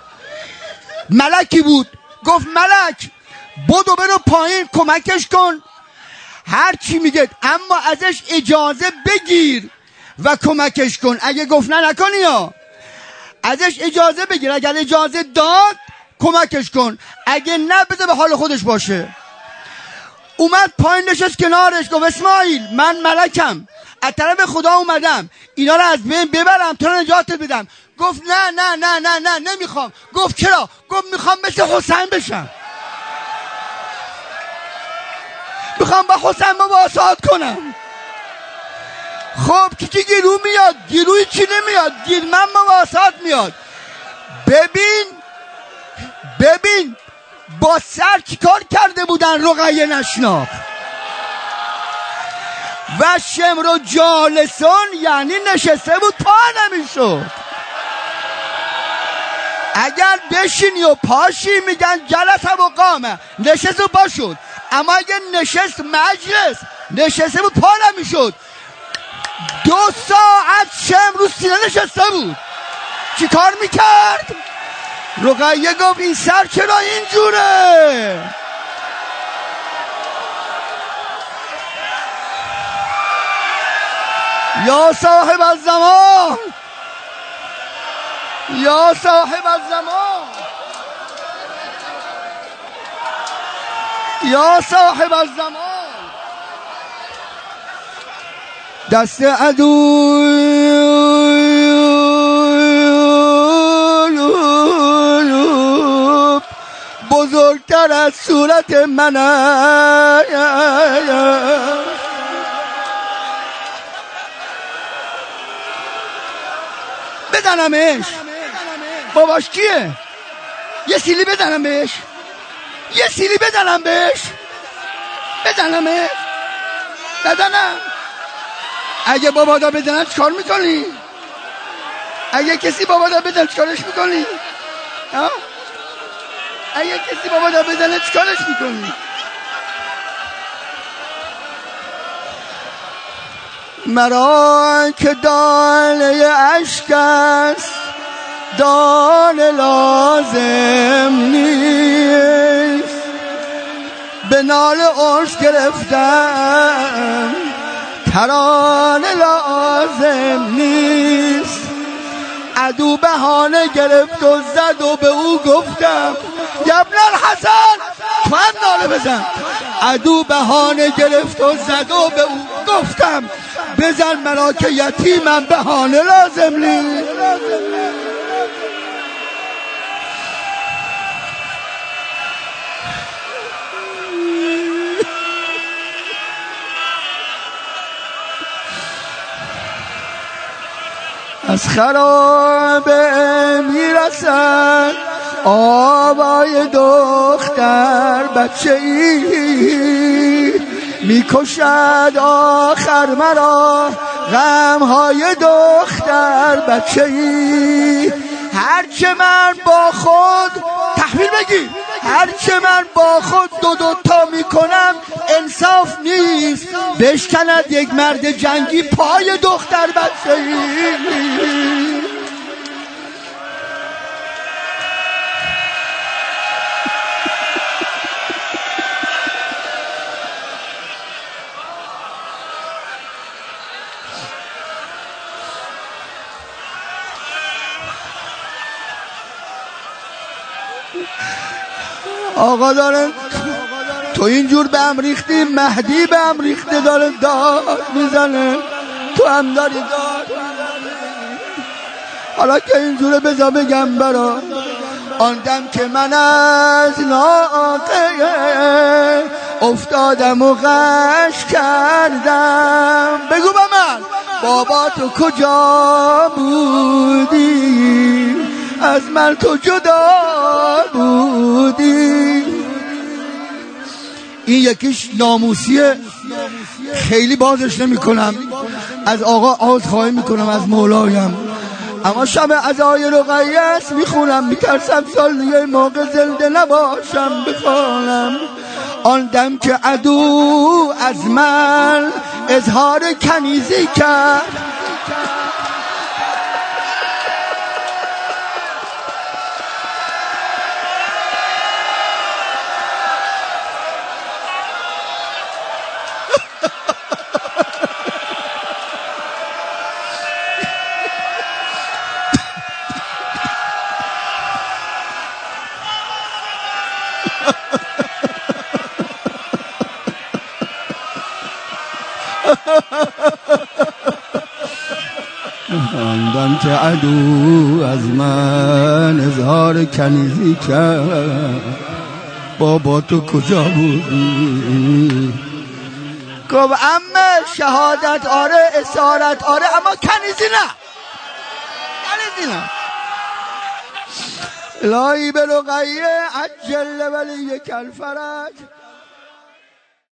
Speaker 1: ملکی بود، گفت ملک بدو برو پایین کمکش کن، هر چی میگه اما ازش اجازه بگیر و کمکش کن. اگه گفت نه نکنی یا ازش اجازه بگیر، اگر اجازه داد کمکش کن، اگه نه بذار به حال خودش باشه. اومد پایین نشست کنارش، گفت اسماعیل من ملکم، از طرف خدا اومدم اینا رو از بین ببرم تو رو نجات بدم. گفت نه نه نه نه نه نمیخوام. گفت چرا؟ گفت میخوام مثل حسین بشم، میخوام با حسین مواسات کنم. خب کی گیرو میاد؟ گیروی چی نمیاد؟ گیر من مواسات میاد. ببین ببین با سر چی کار کرده بودن رقیه نشناخت. و شمر و جالسون یعنی نشسته بود پا نمیشد. اگر بشینی و پاشی میگن جلسه و قامه، نشست و پا شد. اما اگر نشست مجلس نشسته بود پا نمیشد. دو ساعت شمر رو سینه نشسته بود. چی کار میکرد؟ رقیه گفت این سر چرا اینجوره؟ یا صاحب الزمان، یا صاحب الزمان، یا صاحب الزمان. دست عدو بزرگتر پر از صورت من بزنمش. باباش کیه؟ یه سیلی بزنم بهش، یه سیلی بزنم بهش، بزنمش، بزنم. اگه بابا دا بزنم چکار میکنی؟ اگه کسی بابا دا بزنم چکارش میکنی؟ ها؟ اگه کسی بابا دا بزنه چکارش میکنی؟ مرا که دانه اشک است دانه لازم نیست، به نال عرض گرفتم ترانه لازم نیست. عدو بهانه گرفت و زد و به او گفتم یا ابن الحسن تو هم ناله بزن. عدو بهانه گرفت و زد و به او گفتم بزن مرا که یتیمم بهانه لازم نیست. از خرابه میرسد آوای دختر بچه ای، میکشد آخر مرا غمهای دختر بچه ای. هرچه من با خود تحویل بگی، هرچه من با خود دو دو تا میکنم انصاف نیست. بشکند یک مرد جنگی پای دختر بچه ای. آقا داره تو اینجور به هم ریختی، مهدی به هم ریخته داره داد میزنه، تو هم داری داد میزنی. حالا که اینجوره بذار بگم برا آن دم که من از ناقه افتادم و غش کردم. بگو با من بابا تو کجا بودی، از من تو جدا بودی. این یکیش ناموسیه، خیلی بازش نمی کنم، از آقا عذرخواهی میکنم از مولایم. اما شب عزای رقیه است میخونم، میترسم سال دیگه موقع زنده نباشم بخوانم. آن دم که عدو از من اظهار کنیزی کرد، آندم که عدو از من اظهار کنیزی کرد، بابا تو کجا بودی؟ گفت عمه شهادت آره، اسارت آره، اما کنیزی نه، کنیزی نه. الهی به رقیه عجل ولی یک الفرج